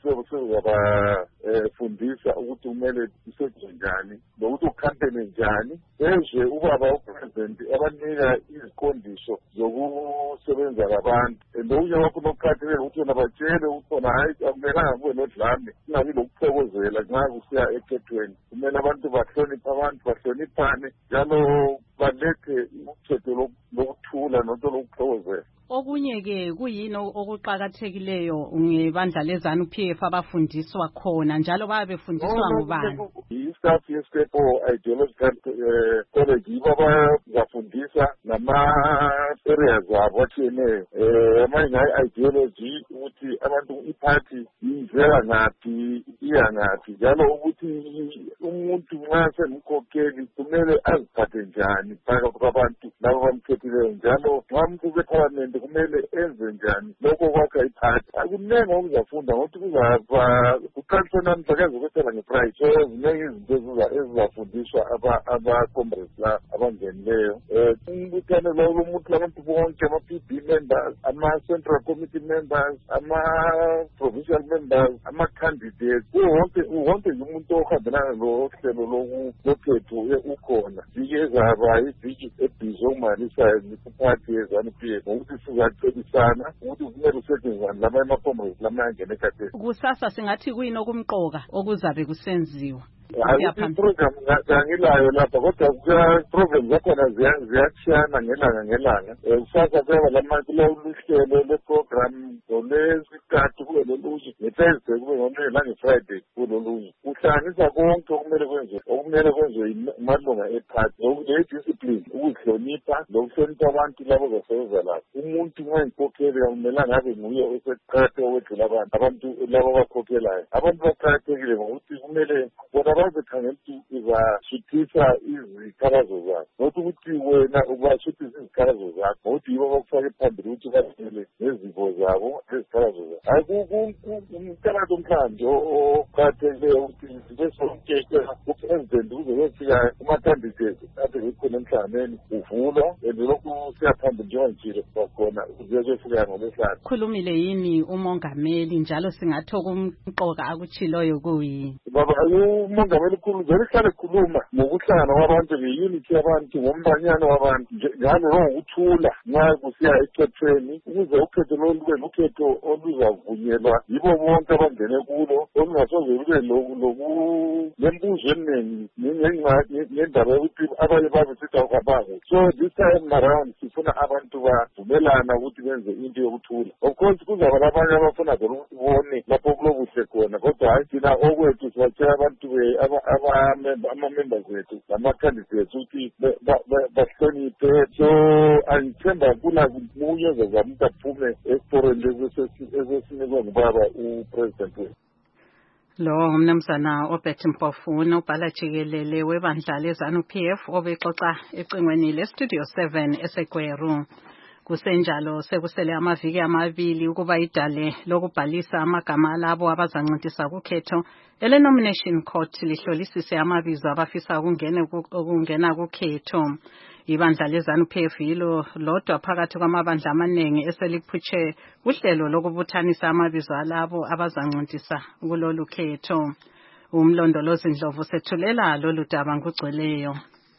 Speaker 21: sizobafundisa ukuthi kumele isetshenziswe njani nokuthi ukhampeni njani ezwe ubaba upresident abanika iziqondiso zokusebenza labantu. Nokunye wakho nokuqakathekile ukuthi wona batshele ukuthi wona hayi akumelanga kube nodlame kungabi lokuphokozela nxa kusiya ekhethweni. Kumele abantu bahloniphe abantu bahloniphane njalo balethe ukhetho lokuthula nonto lokuphokozela.
Speaker 2: Okunye ke kuyini okuqhakathekileyo ngebandla leZANU-P F abafundiswa khona njalo babe befundiswa ngubani?
Speaker 21: I-staff ye-Skepo Ideological College yibo abazafundisa nama-areas abo atshiyeneyo amanye ngayi-ideology ukuthi abantu iphathi yenzeka ngaphi iya ngaphi njalo ukuthi umuntu nxa sengumkhokheli kumele aziphathe njani phakathi kwabantu labo bamkhethileyo njalo nxa umuntu beparlamente kumele enze njani lokho kwakha iphathi. Akuningi okuzafunda ngokuthi kuzaba kuqaliswe namhla kezokwethela ngeprice. So ziningi izinto ezizafundiswa aba-comrades la abangenileyo. Umbuthane lo lomuntu labantu bonke ama-P B members, ama-central committee members, ama-provincial members, ama-candidates, wonke wonke umuntu ohambelana ohlelo lokukhetho ukhona zike zaba iviki ebhizi okumanisayo kuphathi yezanu P F ngokuthi sizacebisana ukuthi kumele usetshenziswane lama emafomu lamangene ekhathesi.
Speaker 2: Kusasa singathi kuyini okumqoka okuzabe kusenziwa?
Speaker 21: Hayi program ngilayo lapha kodwa kuya program zakhona ziyachana ngelanga ngelanga. Kusasa kuyaba lama kulohlelo le program olesithathu kube loluji ngeThursday kube ngomhlelo la ngeFriday kuloluji. Uhlanganisa konke okumele kwenziwe okumele kwenziwe imalunga ephathi le discipline ukuhlonipha lokuhlonipha abantu labo basebenza lapho. Umuntu ngenkokheli kumele ngabe nguye oseqhathe okwedlula abantu abantu labo bakhokhelayo. Abantu baqhathekile ngokuthi kumele bona bazokhangela ukuthi uzashuthisa izikhalazo zakho nokuthi ukuthi wena ubashuthisa izikhalazo zakho ngokuthi yibo bakufake phambili ukuthi bahlele nezipho zabo nezikhalazo zakho. Hayi kumkalazo omhlanje oqhathekile ukuthi sibe sonkeke upresident uze kuyofika kuma-candidates ade bekhona emhlanganweni uvulwa and lokhu siyaphambili njengangitshilo kwakhona uze kuyofika ngolwesihlanu.
Speaker 2: Khulumile yini umongameli njalo singathi okumqoka akutshiloyo kuyini?
Speaker 21: Baba umongameli ukhuluma lihlale khuluma ngokuhlangana kwabantu nge-unity yabantu ngombanyana wabantu njalo ngokuthula nxa kusiya ekhethweni ukuze ukhetho lolube lukhetho oluzavunyelwa yibo bonke abangene kulo olungasoze lube lembuzo eminingi ngendaba yokuthi abanye babe sithi awukabangu. So this time around sifuna abantu bavumelana ukuthi benze into yokuthula. Of course kuzaba labanye abafuna ukuthi bone lapho kulobuhle khona kodwa hayi thina okwethu sibatshela abantu ama-members wethu nama-candidates ukuthi bahloniphe. So angithemba kula munye ozazama ukuthi aphume esiporweni ezesinikwe ngubaba upresident wethu.
Speaker 2: Lo ngumnumzana Obert Mpofuna ubhala jikelele webandla lezanu P F obexoxa ecingweni le-Studio seven eseGweru. Kusenjalo sekusele amaviki amabili ukuba idale lokubhalisa amagama alabo abazancintisa kukhetho ele-nomination court lihlolisise amabizo abafisa ukungena ukungena kukhetho. Ibandla lezanu P F yilo lodwa phakathi kwamabandla amaningi eseliphutshe uhlelo lokubuthanisa amabizo alabo abazancintisa kulolu khetho. Umlondolozi Ndlovu sethulela lolu daba ngugcweleyo.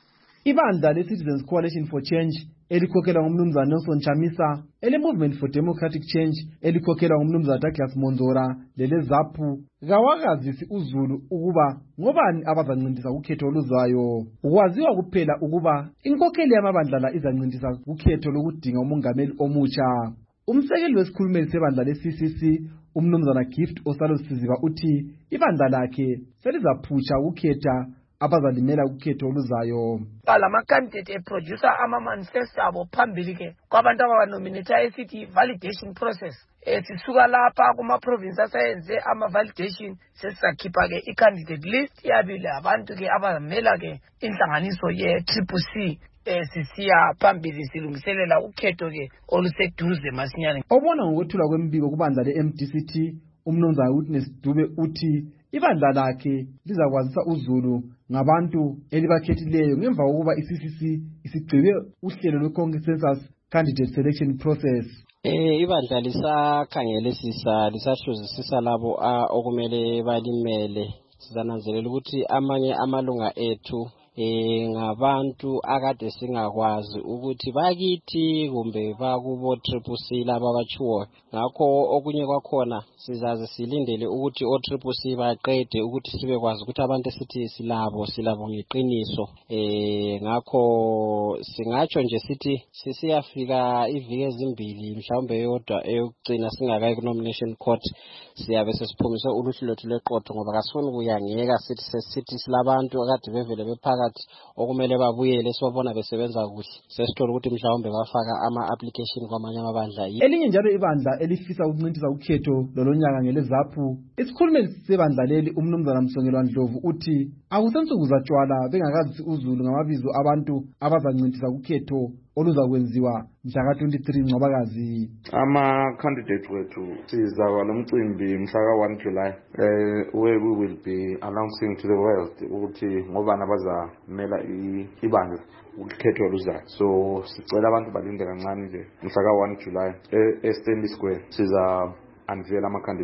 Speaker 1: Ibandla le-Citizens Coalition for Change elikhokhelwa ngumnumzana Nelson Chamisa, ele-Movement for Democratic Change elikhokhelwa ngumnumzana Douglas Monzora lele-ZAPU kawakazisi uZulu ukuba ngobani abazancintisa kukhetho oluzwayo. Ukwaziwa kuphela ukuba inkokheli yamabandla la izancintisa kukhetho lokudinga umongameli omutsha. Umsekeli wesikhulumeli sebandla le-C C C umnumzana Gift Osalosiziba uthi ibandla lakhe selizaphutsha ukukhetha abazalimela kukhetho oluzayo.
Speaker 22: Lamakandidate eproducer ama-manifesto abo phambili ke kwabantu ababanominata esithi validation process. Sisuka lapha kuma-province asayenze ama-validation sesizakhipha ke i-candidate list yabile abantu ke abazamela ke inhlanganiso ye-Triple C sisiya phambili silungiselela ukhetho ke oluseduze masinyane.
Speaker 1: Obona ngokwethula kwembiko kubandla le-M D C T umnumzana Witness Dube uthi ibandla lakhe lizakwazisa uZulu ngabantu elibakhethileyo ngemva kokuba i-C C C isigcibe uhlelo lwe-consensus candidate selection process.
Speaker 5: Eh ibandla lisakhangelisisa lisahluzisisa labo okumele balimele. Sizananzelela ukuthi amanye amalunga ethu eh ngabantu akade singakwazi ukuthi bakithi kumbe bakubo Triple C laba bachiwo. Ngakho okunye kwakhona sizaze silindele ukuthi o Triple C baqede ukuthi sibekwazi ukuthi abantu sithi silabo silabo ngeqiniso. Eh ngakho singatsho nje sithi sisiyafika iviki ezimbili mhlawumbe yodwa eyokugcina singakayi ku nomination court siyabe sesiphumise uluhlu lwethu leqotho ngoba kasifuni kuyangeka sithi sesithi silabantu akade bevele bephaka okumele babuyele sibabona besebenza kuhle sesithola ukuthi mhlawumbe bafaka ama-application kwamanye amabandla.
Speaker 1: Elinye njalo ibandla elifisa ukuncintisa ukhetho lolonyaka ngeleZAPU isikhulumeli sebandla leli umnumzana Msongelwa Ndlovu uthi akusensuku zatshwala bengakazisi uZulu ngamabizo abantu abazancintisa ukhetho oluzakwenziwa mhla ka twenty-three Ncwabakazi.
Speaker 23: Ama-candidate wethu sizaba lomcimbi mhla ka one July uh, where we will be announcing to the world ukuthi ngobani abazamela ibandla ukhetho oluzayo. So sicela abantu balinde kancane nje mhla ka one July e-Stanley Square siza unveil ama-candidate.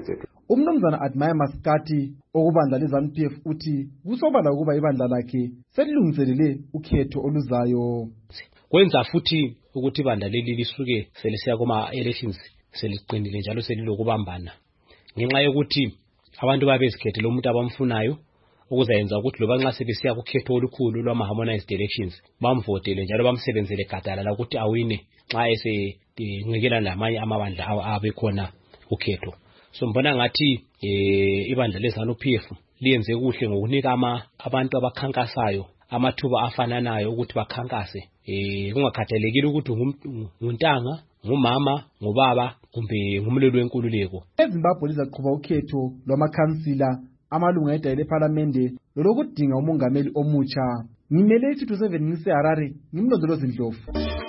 Speaker 1: umnumzana Admire Maskati okubandla leZANU P F uthi kusobala ukuba ibandla lakhe selilungiselele ukhetho oluzayo.
Speaker 6: Kwenza futhi ukuthi ibandla leli lisuke selisiya kuma elections seliqinile njalo selilokubambana ngenxa yokuthi abantu babezikhethela umuntu abamfunayo ukuzayenza ukuthi loba nxa sebesiya kukhetho olukhulu lwama harmonized elections bamvotele njalo bamsebenzele gadalala ukuthi awine nxa ese ngekela lamanye amabandla abe khona ukhetho. So mbona ngathi eh ibandla leZANU P F liyenze kuhle ngokunika ama abantu abakhankasayo amathuba afananayo ukuthi bakhankase eh kungakhathalekile ukuthi nguntanga ngumama ngubaba kumbe ngumlelo wenkululeko.
Speaker 1: eZimbabwe lizaqhuba ukhetho lwamakhansila amalunga edale leParliament lokudinga umongameli omutsha. Ngimele isithu seven ngise Harare ngimlondolozi Ndlovu.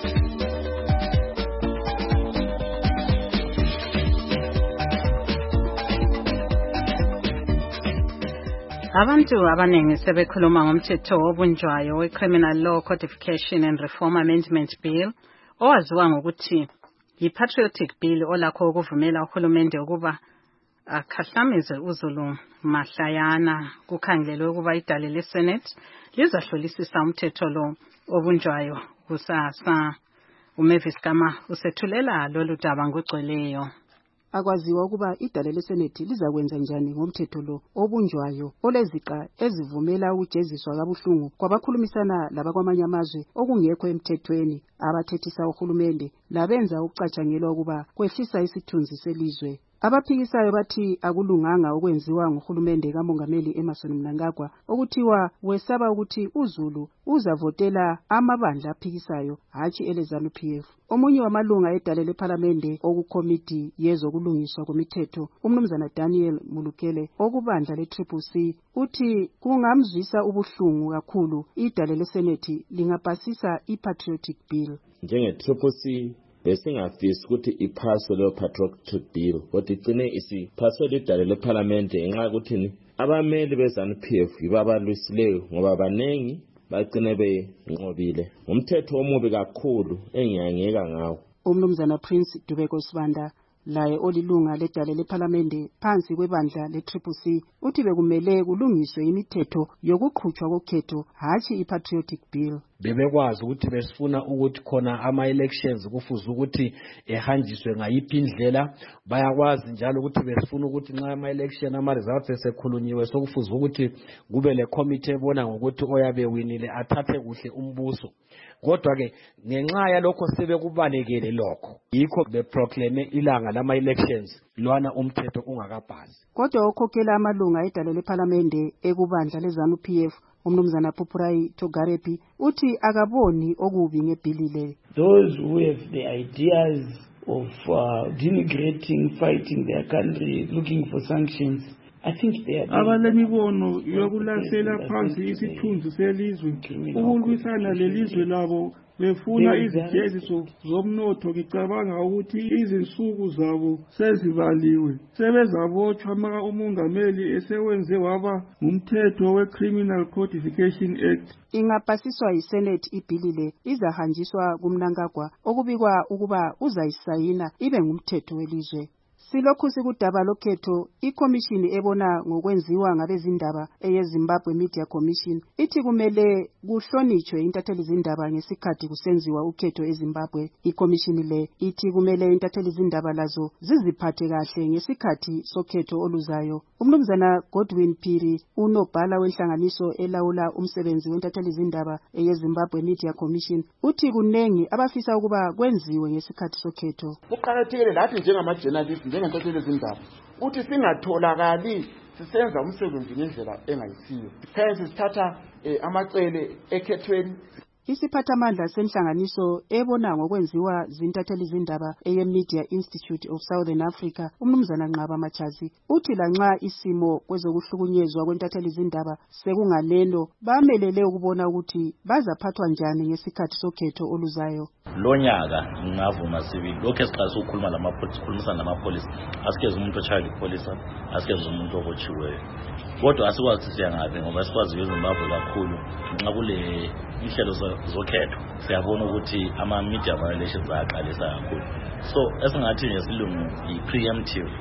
Speaker 2: Abantu abaningi sebekhuluma ngomthetho obunjwayo we-Criminal Law Codification and Reform Amendment Bill owaziwa ngokuthi yi-Patriotic Bill olakho ukuvumela uhulumende ukuba akhahlamize uZulu mahlayana. Kukhangelelwe ukuba idale leSenate lizahlolisisa umthetho lo obunjwayo kusasa. uMavis Kama usethulela lolu daba ngogcweleyo.
Speaker 7: Akwaziwa ukuba idale leSenate lizakwenza njani ngomthetho lo obunjwayo oleziqa ezivumela ukujeziswa kabuhlungu kwabakhulumisana labakwamanye amazwe okungekho emthethweni abathethisa uhulumende labenza ukucatshangelwa ukuba kwehlisa isithunzi selizwe. Abaphikisayo bathi akulunganga okwenziwa nguhulumende kaMongameli Emmerson Mnangagwa okuthiwa wesaba ukuthi uZulu uzavotela amabandla aphikisayo hatshi eleZANU P F. Omunye wamalunga edale leParliament okukomiti yezokulungiswa kwemithetho umnumzana Daniel Mulukele okubandla le-Triple C uthi kungamzwisa ubuhlungu kakhulu idale leSenate lingapasisa i-Patriotic Bill.
Speaker 9: Njenge-Triple C besingafisi ukuthi iphaswe leyo Patriotic Bill kodwa igcine isiphaswe lidale leParliament ngenxa yokuthi abameli beZANU P F yibabalwisileyo ngoba banengi bagcine benqobile umthetho omubi kakhulu engiyangeka ngawo.
Speaker 7: Umnumzana Prince Dubeko Sibanda laye olilunga ledale leParliament phansi kwebandla le-Triple C uthi bekumele kulungiswe imithetho yokuqhutshwa kokhetho hatshi i-Patriotic Bill.
Speaker 24: Bebekwazi ukuthi besifuna ukuthi khona ama-elections kufuze ukuthi ehanjiswe ngayiphi indlela. Bayakwazi njalo ukuthi besifuna ukuthi nxa ama-election ama-results esekhulunyiwe sokufuze ukuthi kube le committee ebona ngokuthi oyabe winile athathe kuhle umbuso. Kodwa ke ngenxa yalokho sebekubalekele lokho yikho beproclaime ilanga lama-elections lwana umthetho ungakabhasi.
Speaker 7: Kodwa okhokhela amalunga edale leParliament ekubandla leZANU P F umnumzana Pupurai Togarepi uthi akaboni okubi ngebhili le.
Speaker 25: Those who have the ideas of uh, denigrating, fighting their country, looking for sanctions, I think they are
Speaker 26: abalemibono yokulahlela phansi isithunzi selizwe ukulwisana lelizwe labo befuna izijeziso zomnotho. Ngicabanga ukuthi izinsuku zabo sezibaliwe sebezabotshwa maka umongameli esewenze waba ngumthetho we-Criminal Codification Act.
Speaker 7: Ingapasiswa yiSenate ibhili le izahanjiswa kuMnangagwa okubikwa ukuba uzayisayina ibe ngumthetho welizwe. Silokhu sikudaba lokhetho ikomishini ebona ngokwenziwa ngabezindaba eyeZimbabwe Media Commission ithi kumele kuhlonitshwe intatheli zindaba ngesikhathi kusenziwa ukhetho eZimbabwe. Ikomishini le ithi kumele intatheli zindaba lazo ziziphathe kahle ngesikhathi sokhetho oluzayo. Umnumzana Godwin Phiri unobhala wenhlanganiso elawula umsebenzi wentatheli zindaba eyeZimbabwe Media Commission uthi kunengi abafisa ukuba kwenziwe ngesikhathi sokhetho.
Speaker 27: Kuqakathekile lathi njengama-journalist njengentatheli zindaba uthi singatholakali sisenza umsebenzi ngendlela engayisiyo. Pheze sithatha amacele ekhethweni.
Speaker 7: Isiphathamandla senhlanganiso ebona ngokwenziwa zintatheli zindaba eye-Media Institute of Southern Africa umnumzana Nqaba Machazi uthi lanxa isimo kwezokuhlukunyezwa kwentatheli zindaba sekunganeno bamelele ukubona ukuthi bazaphathwa njani ngesikhathi sokhetho oluzayo.
Speaker 28: Lonyaka ngavuma sibili lokho esiqalisa ukukhuluma lamapolisi khulumisana namapolisi asikeze umuntu ochayela ipolisa asikeze umuntu obotshiweyo kodwa asikwazi siyangaphi ngoba sikwazi eZimbabwe kakhulu nxa kule inhlelo zokhetho siyabona ukuthi ama-media violations ayaqalisa kakhulu. So esingathi ngesilungu i-preemptive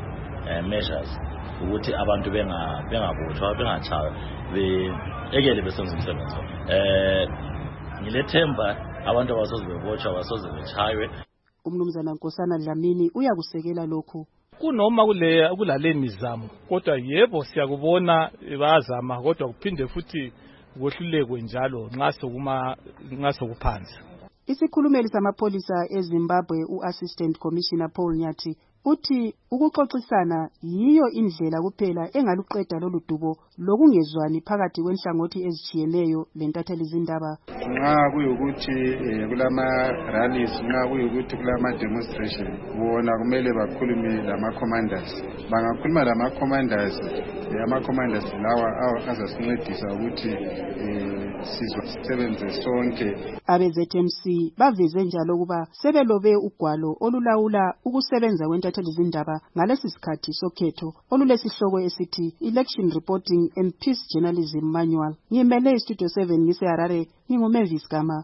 Speaker 28: uh, measures ukuthi abantu benga bengabotshwa bengatshaywa beekele besenza umsebenzi eh ngilethemba abantu abasoze bebotshwa abasoze betshaywe.
Speaker 7: Umnumzana Nkosana Dlamini uyakusekela lokhu.
Speaker 8: Kunoma kule kulale mizamo kodwa yebo siyakubona bazama kodwa kuphinde futhi kwehlulekwe njalo nxa sokuma nxa sokuphansi.
Speaker 7: Isikhulumeli samapholisa eZimbabwe uAssistant Commissioner Paul Nyathi uthi ukuxoxisana yiyo indlela kuphela engaluqeda lolu dubo lokungezwani phakathi kwenhlangothi ezijiyeneyo lentatheli zindaba.
Speaker 10: Nxa kuyukuthi kulama rallies nxa kuyukuthi kulama demonstration bona kumele bakhulume lama commanders, bangakhuluma lama commanders ama commanders lawa azasincedisa ukuthi sisebenze sonke.
Speaker 7: Abe-Z M C baveze njalo ukuba sebelobe ugwalo olulawula ukusebenza kwentatheli zindaba ngalesi sikhathi sokhetho olulesihloko esithi Election Reporting and Peace Journalism Manual. Ngimele Studio seven ngise Harare, nginguMavis Gama.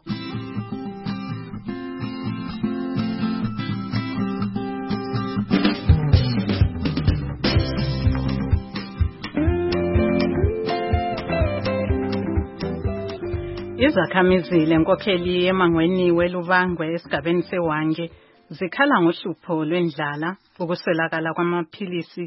Speaker 2: Izakhamizi lenkokheli emangweni welubangwe esigabeni seWange zikhala ngohlupho lwendlala, ukuswelakala kwamaphilisi,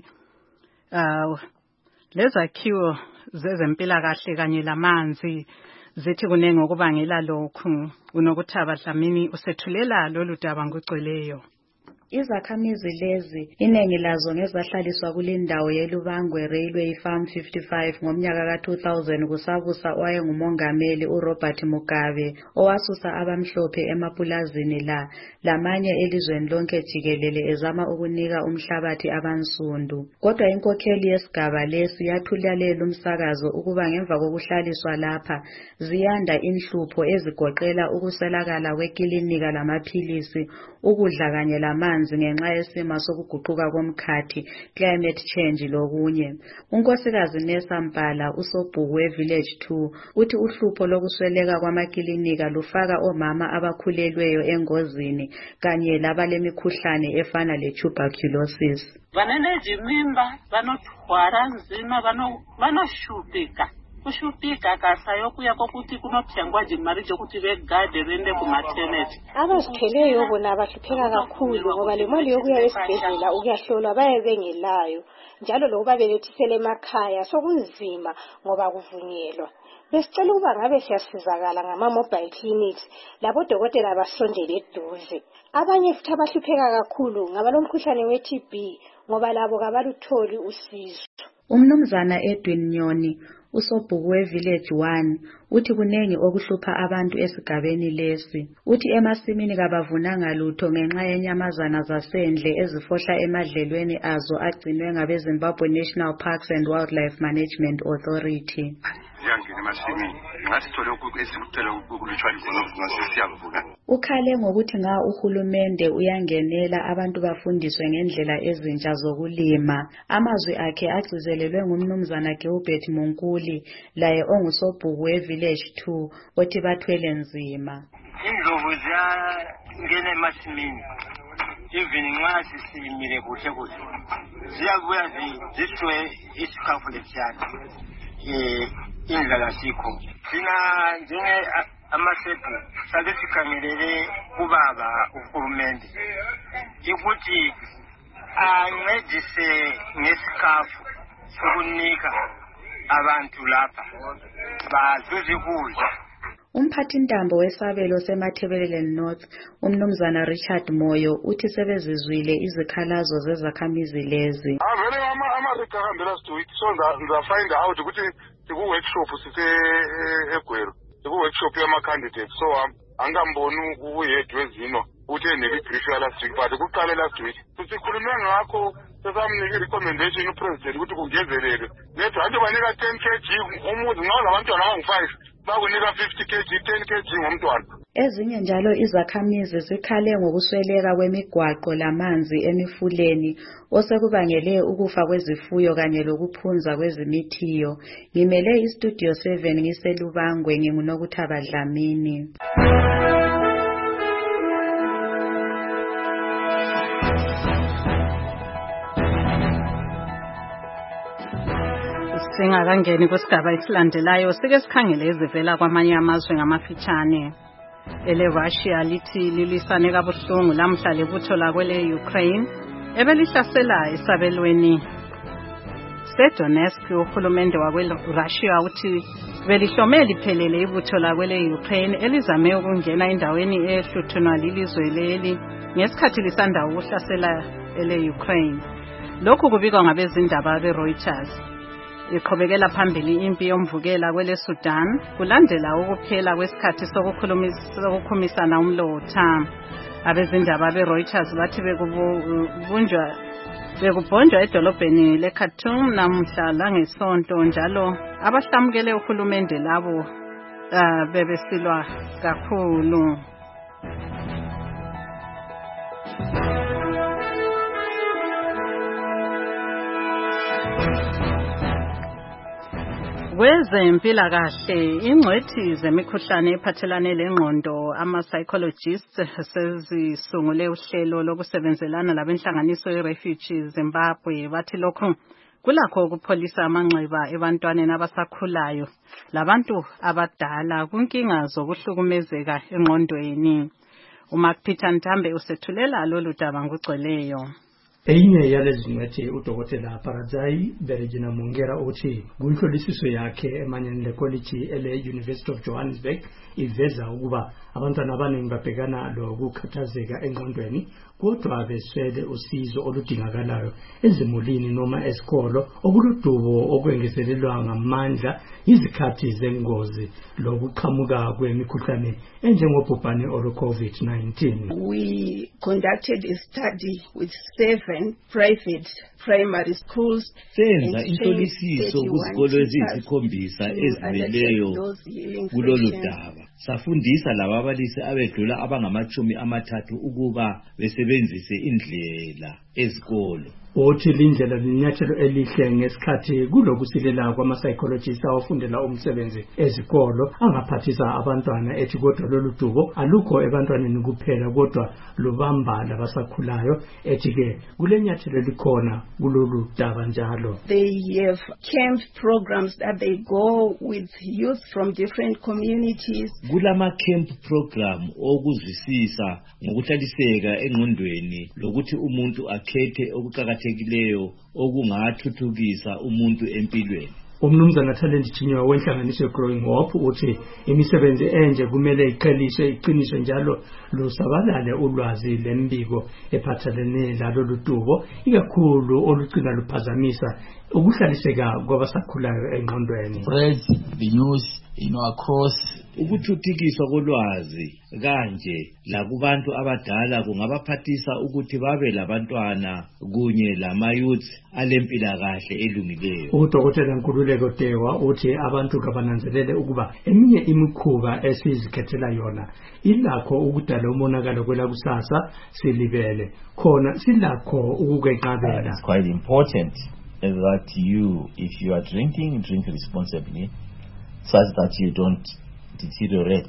Speaker 2: uh, lezakhiwo zezempilakahle kanye lamanzi. Zithi kunenge okubangela lokhu. Unokuthaba Dlamini usethulela lolu daba ngogcweleyo.
Speaker 11: Izakhamizi lezi inengi lazo ngezahlaliswa kulendawo yeLubangwe Railway Farm fifty-five ngomnyaka ka two thousand kusabusa owayengumongameli uRobert Mugabe owasusa abamhlophe emapulazini la lamanye elizweni lonke jikelele ezama ukunika umhlabathi abansundu. Kodwa inkokheli yesigaba lesi yathulela umsakazo ukuba ngemva kokuhlaliswa lapha ziyanda inhlupho ezigoqela ukuswelakala kwekilinika lamaphilisi, ukudla kanye lamanzi ngenxa yesimo sokuguquka komkhathi, climate change lokunye. Unkosikazi Nesa Mpala usobhuku weVillage two uthi uhlupho lokusweleka kwamakilinika lufaka omama abakhulelweyo engozini kanye labalemikhuhlane efana letuberculosis.
Speaker 12: Vanenezimimba vanothwara nzima vanoshupika kushupika kasayo kuya kokuthi kunothengwa jimari jokuthi begade bende ku maternity.
Speaker 13: Abazitheleyo bona bahlupheka kakhulu ngoba le mali yokuya esibhedlela ukuyahlolwa baye bengelayo, njalo lokuba belethisele emakhaya sokunzima ngoba kuvunyelwa. Besicela ukuba ngabe siyasizakala ngama mobile clinics labo dokotela basondele eduze. Abanye futhi abahlupheka kakhulu ngabalomkhuhlane we T B ngoba labo kabalutholi usizo.
Speaker 11: Umnumzana Edwin Nyoni usobhuku weVillage one uthi kunengi okuhlupha abantu esigabeni lesi. Uthi emasimini kabavunanga lutho ngenxa yenyamazana zasendle ezifohla emadlelweni azo agcinwe ngabe Zimbabwe National Parks and Wildlife Management Authority. Ukhale ngokuthi nga uhulumende uyangenela abantu bafundiswe ngendlela ezintsha zokulima. Amazwi akhe agcizelelwe ngumnumzana Gilbert Munkuli laye ongusobhuku weVillage two othi bathwele nzima.
Speaker 14: Indlovu ziyangena emasimini even nxa sisimile kuhle kuhle ziyabuya ziswe isikhafu lesiyana eh indlala sikho thina njenge amasepu sake sikhangelele kubaba uhulumende ukuthi ancedise ngesikhafu sokunika abantu lapha bazuze kudla.
Speaker 11: Umphathintambo wesabelo seMathebelele North umnumzana Richard Moyo uthi sebezizwile izikhalazo zezakhamizi lezi.
Speaker 21: Avele ama ama rekahambela story so nza find out ukuthi siku workshop sise eGwero siku workshop yama candidates so angamboni ukuyedwe zino uthe nelibrief last week but kuqale last week sikhulume ngakho sesamnika recommendation upresident ukuthi kungezelelwe nethu abantu banika ten kilograms umuzi ngawo abantwana abangu-five bakunika fifty kilograms ten kilograms ngomntwana.
Speaker 11: Ezinye njalo izakhamizi zikhale ngokusweleka kwemigwaqo lamanzi emifuleni osekubangele ukufa kwezifuyo kanye lokuphunza kwezimithiyo. Ngimele iStudio seven ngiselubangwe ngingunokuthaba Dlamini.
Speaker 2: Singakangeni kusigaba esilandelayo sike sikhangele ezivela kwamanye amazwe ngamafitshane. Ele Russia lithi lilisane kabuhlungu lamhla lebutho lakwele Ukraine ebelihlasela esabelweni seDonetsk. Uhulumende wakwele Russia uthi belihlome liphelele ibutho lakwele Ukraine elizame ukungena endaweni ehluthunwa lilizwe leli ngesikhathi lisanda ukuhlasela ele Ukraine. Lokhu kubikwa ngabezindaba beReuters. Iqhubekela phambili impi yomvukela kwele Sudan kulandela ukuphela kwesikhathi sokukhumisana umlotha. Abezindaba beReuters bathi bekubunjwa bekubonjwa edolobheni leKhartoum namhla langesonto, njalo abahlamukele uhulumende labo uh, bebesilwa kakhulu. Kwezempilakahle, ingcwethi zemikhuhlane ephathelane lengqondo ama-psychologists sezisungule uhlelo lokusebenzelana labenhlanganiso ye-Refugees Zimbabwe. Bathi lokhu kulakho ukupholisa amanxeba ebantwaneni abasakhulayo labantu abadala kunkinga zokuhlukumezeka engqondweni. uMark Peter Ntambe usethulela lolu daba ngokugcweleyo.
Speaker 3: Enye yalezi ngcwethi udokotela Paradzai Beregina Mongera uthi kunhlolisiso yakhe emanyeni lekolichi ele University of Johannesburg iveza ukuba abantwana abaningi babhekana lokukhathazeka engqondweni kodwa beswele usizo oludingakalayo ezimulini noma esikolo okuludubo okwengezelelwa ngamandla izikhathi zengozi lokuqhamuka kwemikhuhlane enjengobhubhane olu-COVID nineteen.
Speaker 4: We conducted a study with seven private primary schools.
Speaker 15: Senza inhlolisiso kuzikolo eziyisikhombisa ezimeleyo kulolu daba. Safundisa laba abalisi abedlula abangamachumi amathathu ukuba besebenzise indlela ezikolo.
Speaker 3: Othi lindlela linyathelo elihle ngesikhathi kulokusilela kwama-psychologists awafundela umsebenzi ezikolo angaphathisa abantwana ethi kodwa lolu dubo alukho ebantwaneni kuphela kodwa lubamba labasakhulayo ethi ke kule nyathelo likhona kulolu daba njalo.
Speaker 4: They have camp programs that they go with youth from different communities.
Speaker 15: Kulama camp program okuzwisisa ngokuhlaliseka engqondweni lokuthi umuntu akhethe okuqakathekile okungathuthukisa umuntu empilweni.
Speaker 3: Umnumzana Talent Chinywa wenhlanganiso Growing Hope uthi imisebenzi enje kumele iqheliswe iqiniswe njalo lusabalale ulwazi lembiko ephathelene lalo ludubo ikakhulu olucina luphazamisa ukuhlaliseka kwabasakhulayo engqondweni.
Speaker 15: Spread the news you know across ukuthuthukiswa kolwazi kanje la kubantu abadala kungabaphathisa ukuthi babe labantwana kunye lama-youth alempilakahle elungileyo.
Speaker 3: Udokotela Nkululeko Tewa uthi abantu kabananzelele ukuba eminye imikhuba esizikhethela yona ilakho ukudala umonakalo kwelakusasa silibele khona silakho ukukwenqabela.
Speaker 15: It's quite important that you, if you are drinking, drink responsibly such that you don't deteriorate.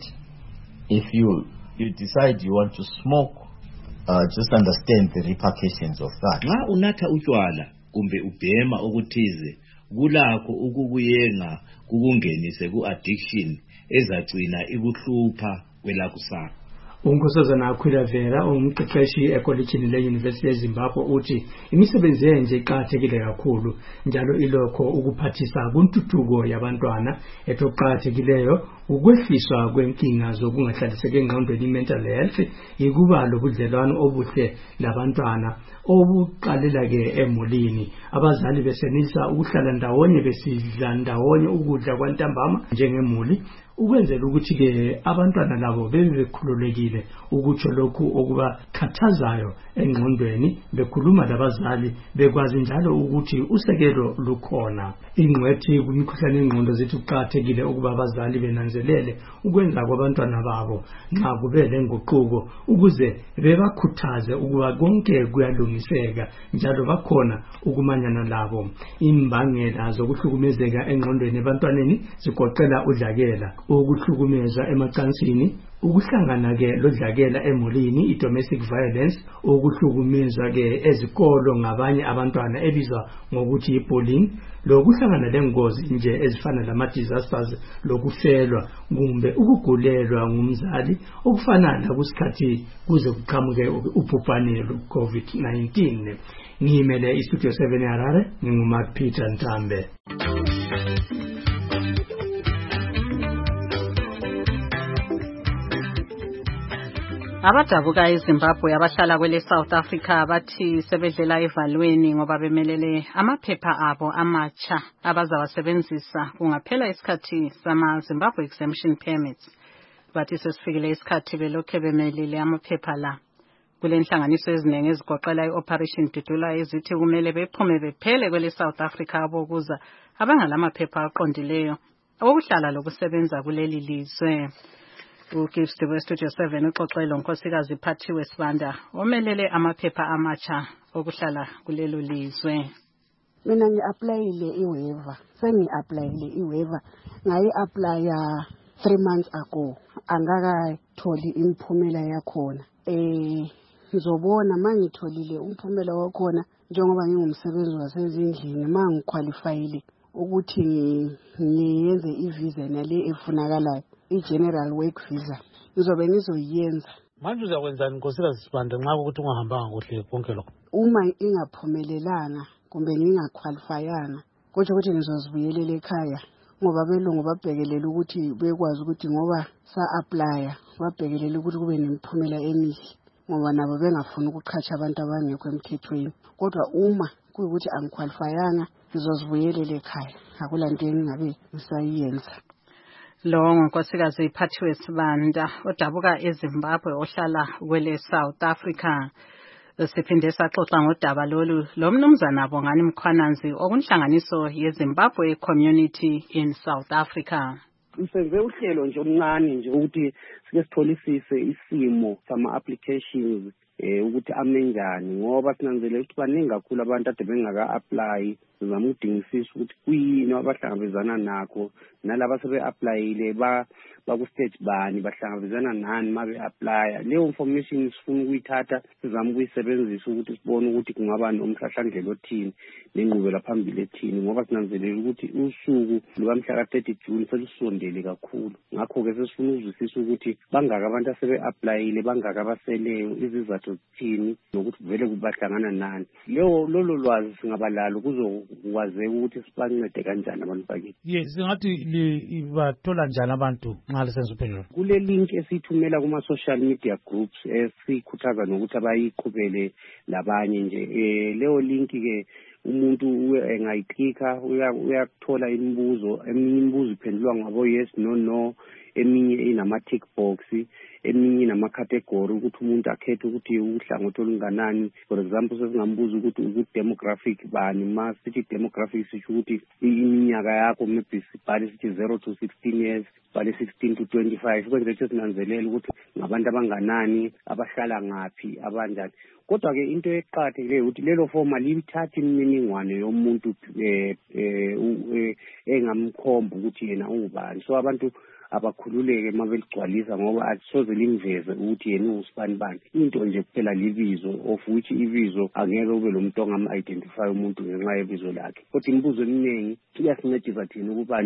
Speaker 15: If you you decide you want to smoke, uh, just understand the repercussions of that. Nxa unatha utshwala kumbe ubhema okuthize kulakho ukukuyenga kukungenise ku-addiction ezagcina ikuhlupha kwelakusasa.
Speaker 3: Unkosazana Akhwila Vera umqeqeshi ekolejini le-University yeZimbabwe uthi imisebenzi enje iqakathekile kakhulu njalo ilokho ukuphathisa kuntuthuko yabantwana etoqakathekileyo ukwehliswa kwenkinga zokungahlaliseki engqondweni mental health ikuba lobudlelwano obuhle labantwana obuqalela ke emulini abazali besenisa ukuhlala ndawonye besidla ndawonye ukudla kwantambama njengemuli ukwenzela ukuthi ke abantwana labo bebe bekhululekile ukutsho lokhu okubakhathazayo engqondweni bekhuluma labazali bekwazi njalo ukuthi usekelo lukhona. Ingcwethi kumikhuhlane engqondo zithi kuqakathekile ukuba abazali benanzelele ukwenza kwabantwana babo nxa kube lenguquko ukuze bebakhuthaze ukuba konke kuyalungiseka njalo bakhona ukumanyana labo. Imbangela zokuhlukumezeka engqondweni ebantwaneni zigoqela udlakela ukuhlukumeza emacansini, ukuhlangana ke lodlakela emulini, i-domestic violence, ukuhlukumeza ke ezikolo ngabanye abantwana ebizwa ngokuthi i-bullying, lokuhlangana lengozi nje ezifana lama-disasters, lokufelwa kumbe ukugulelwa ngumzali okufana lakusikhathi kuze kuqhamuke ubhubhane lwe-COVID nineteen. Ngimele iStudio seven eHarare, nginguMark Peter Ntambe.
Speaker 2: Abadabuka eZimbabwe abahlala kwele South Africa bathi sebedlela evalweni ngoba bemelele amaphepha abo amatsha abazawasebenzisa kungaphela isikhathi sama Zimbabwe exemption permits. Bathi sesifikile isikhathi belokhe bemelele amaphepha la. Kule nhlanganiso eziningi ezigoqela i-Operation Dudula ezithi kumele bephume bephele kwele South Africa abokuza abangalamaphepha aqondileyo okuhlala lokusebenza kuleli lizwe. uGibbs weStudio seven uxoxele unkosikazi Phathiwe Sibanda omelele amaphepha amatsha okuhlala kulelo lizwe.
Speaker 7: Mina ngi-applyile i-waiver, sengi-applyile i-waiver, ngayi-applya three months ago, angakatholi imiphumela yakhona. Eh ngizobona mangitholile umphumela wakhona njengoba ngingumsebenzi wasezindlini mangiqualifyile ukuthi ngiyenze i-visa nale efunakalayo, i-general work visa, ngizobe ngizoyenza.
Speaker 6: Manje uzakwenzani nkosikazi Sibanda nxa ukuthi ungahambanga kuhle konke lokho?
Speaker 7: Uma ingaphumelelanga kumbe ngingaqualifyanga kodwa ukuthi ngizozibuyelela ekhaya ngoba belungu babhekelela ukuthi bekwazi ukuthi ngoba sa-applya babhekelela ukuthi kube nemiphumela emihle ngoba nabo bengafuni ukuqhatsha abantu abangekho emthethweni. Kodwa uma kuyukuthi angiqualifyanga ngizozibuyelela ekhaya, akulanto engingabe ngisayenza.
Speaker 2: Lo nkosikazi Phathiwe Sibanda odabuka eZimbabwe ohlala kwele South Africa. Siphinde saxoxa ngodaba lolu lomnumzana Bongani Mkhwananzi okunhlanganiso yeZimbabwe Community in South Africa.
Speaker 5: Isenze uhlelo nje omncane nje ukuthi sike sitholisise isimo sama applications eh ukuthi amenjani ngoba sinanzelela ukuthi baningi kakhulu abantu ade bengaka apply, sizama ukudingisisa ukuthi kuyini abahlangabezana nakho nalabo sebe applyile ba baku stage bani bahlangabezana nani mabe apply. Leyo information sifuna ukuyithatha sizama ukuyisebenzisa ukuthi sibone ukuthi kungaba nomhlahlandlela othini nenqubela phambili ethini ngoba sinanzelela ukuthi usuku lukamhla ka thirty June selusondele kakhulu. Ngakho ke sesifuna ukuzwisisa ukuthi bangaka abantu asebe applyile, bangaka abaseleyo, izizathu zithini nokuthi vele kubahlangana nani. Leyo lolo lwazi singabalalo kuzokwazeka ukuthi sibancede kanjani abantu bakithi.
Speaker 6: Yes, singathi bathola njani abantu nxa lisenza uphendula?
Speaker 5: Kule link esithumela kuma social media groups esikhuthaza nokuthi abayiqhubele labanye nje. Eh leyo link ke umuntu engayiclicka uyakuthola imibuzo, eminye imibuzo iphendulwa ngabo yes no no, eminye inama tick box, eminye inama category ukuthi umuntu akhethe ukuthi uhlangothi olunganani. For example sesingambuza ukuthi ukuthi demographic bani, ma sithi demographic sisho ukuthi iminyaka yakho maybe sibhale sithi zero to sixteen years, bhale sixteen to twenty-five, kwenze ukuthi sinanzelela ukuthi ngabantu abanganani, abahlala ngapi, abanjani. Kodwa ke into eqhathekile ukuthi lelo forma libithatha imininingwane yomuntu eh eh engamkhomba ukuthi yena ungubani. So abantu abakhululeke mabeligcwalisa ngoba asisoze limveze ukuthi yena usibani bani. Into nje kuphela libizo of which ibizo angeke ube lo muntu ongam-identify umuntu ngenxa yebizo lakhe. Kodwa imibuzo eminingi iyasincedisa thina ukuba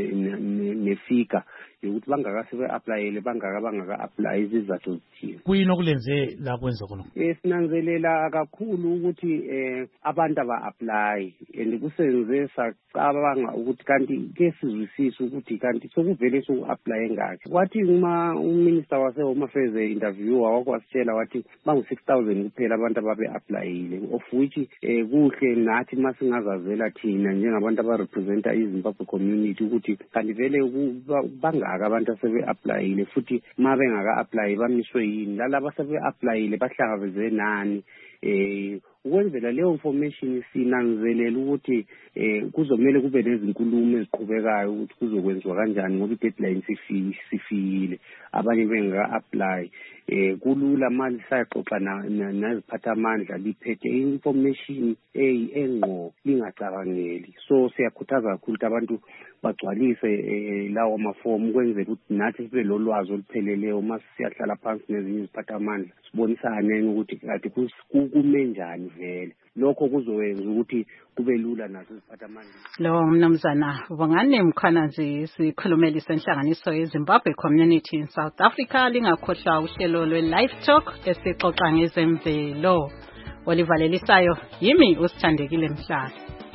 Speaker 5: nefika yokuthi bangaka sebe applyele, bangaka bangaka apply, izizathu zithini.
Speaker 6: Kuyini okulenze la kwenza khona?
Speaker 5: Eh sinanzelela kakhulu ukuthi eh abantu aba apply and kusenze sacabanga ukuthi kanti ke sizwisisa ukuthi kanti sokuvele soku apply ngakho. Wathi uma uminister wase Home Affairs interview wakwasitshela wathi bangu six thousand kuphela abantu ababe applyile, of which eh kuhle nathi masingazazela thina njengabantu aba representa iZimbabwe community ukuthi kanti vele bangaka abantu asebe applyile futhi mabe ngaka apply bamiswe yini, lalabo asebe applyile bahlangabeze nani. Eh ukwenzela leyo information sinanzelela ukuthi eh kuzomela kube nezinkulumo eziqhubekayo ukuthi kuzokwenziwa kanjani ngoba i-deadline sifile, abanye bengaka apply. Eh kulula manje sayaxoxa naziphatha amandla liphethe information engqo lingaqala bangacabangeli. So siyakhuthaza kakhulu ukuthi abantu bagcwalise lawo mafomu ukwenzela ukuthi nathi sibe lolwazi olupheleleyo uma siyahlala phansi nezinye iziphathamandla sibonisane ukuthi kade kume njani vele. Lokho kuzowenza ukuthi kube lula nazo iziphathamandla.
Speaker 2: Lo mnumzana Bongani Mkhwanazi sikhulumeli senhlanganiso yeZimbabwe Community in South Africa lingakhohlwa uhlelo lwe-Live Talk esixoxa ngezemvelo. Olivalelisayo yimi usithandekile Mhlanga.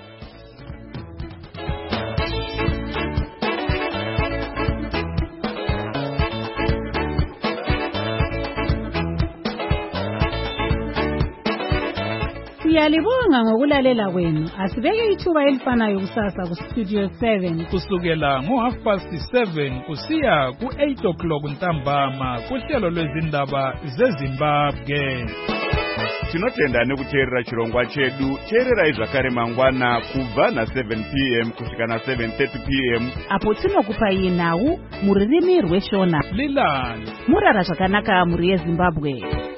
Speaker 1: Siyalibonga ngokulalela kwenu. Asibeke ithuba elifanayo kusasa ku Studio seven
Speaker 16: kusukela ngo half past seven kusiya ku eight o'clock ntambama kuhlelo lwezindaba zeZimbabwe.
Speaker 17: Tinotenda nekuteerera chirongwa chedu. Teererai zvakare mangwana kubva na seven p m kusvika na seven thirty p m
Speaker 1: apo tinokupai nhau muririmi rweshona
Speaker 16: Lilani
Speaker 1: murara zvakanaka muri yeZimbabwe.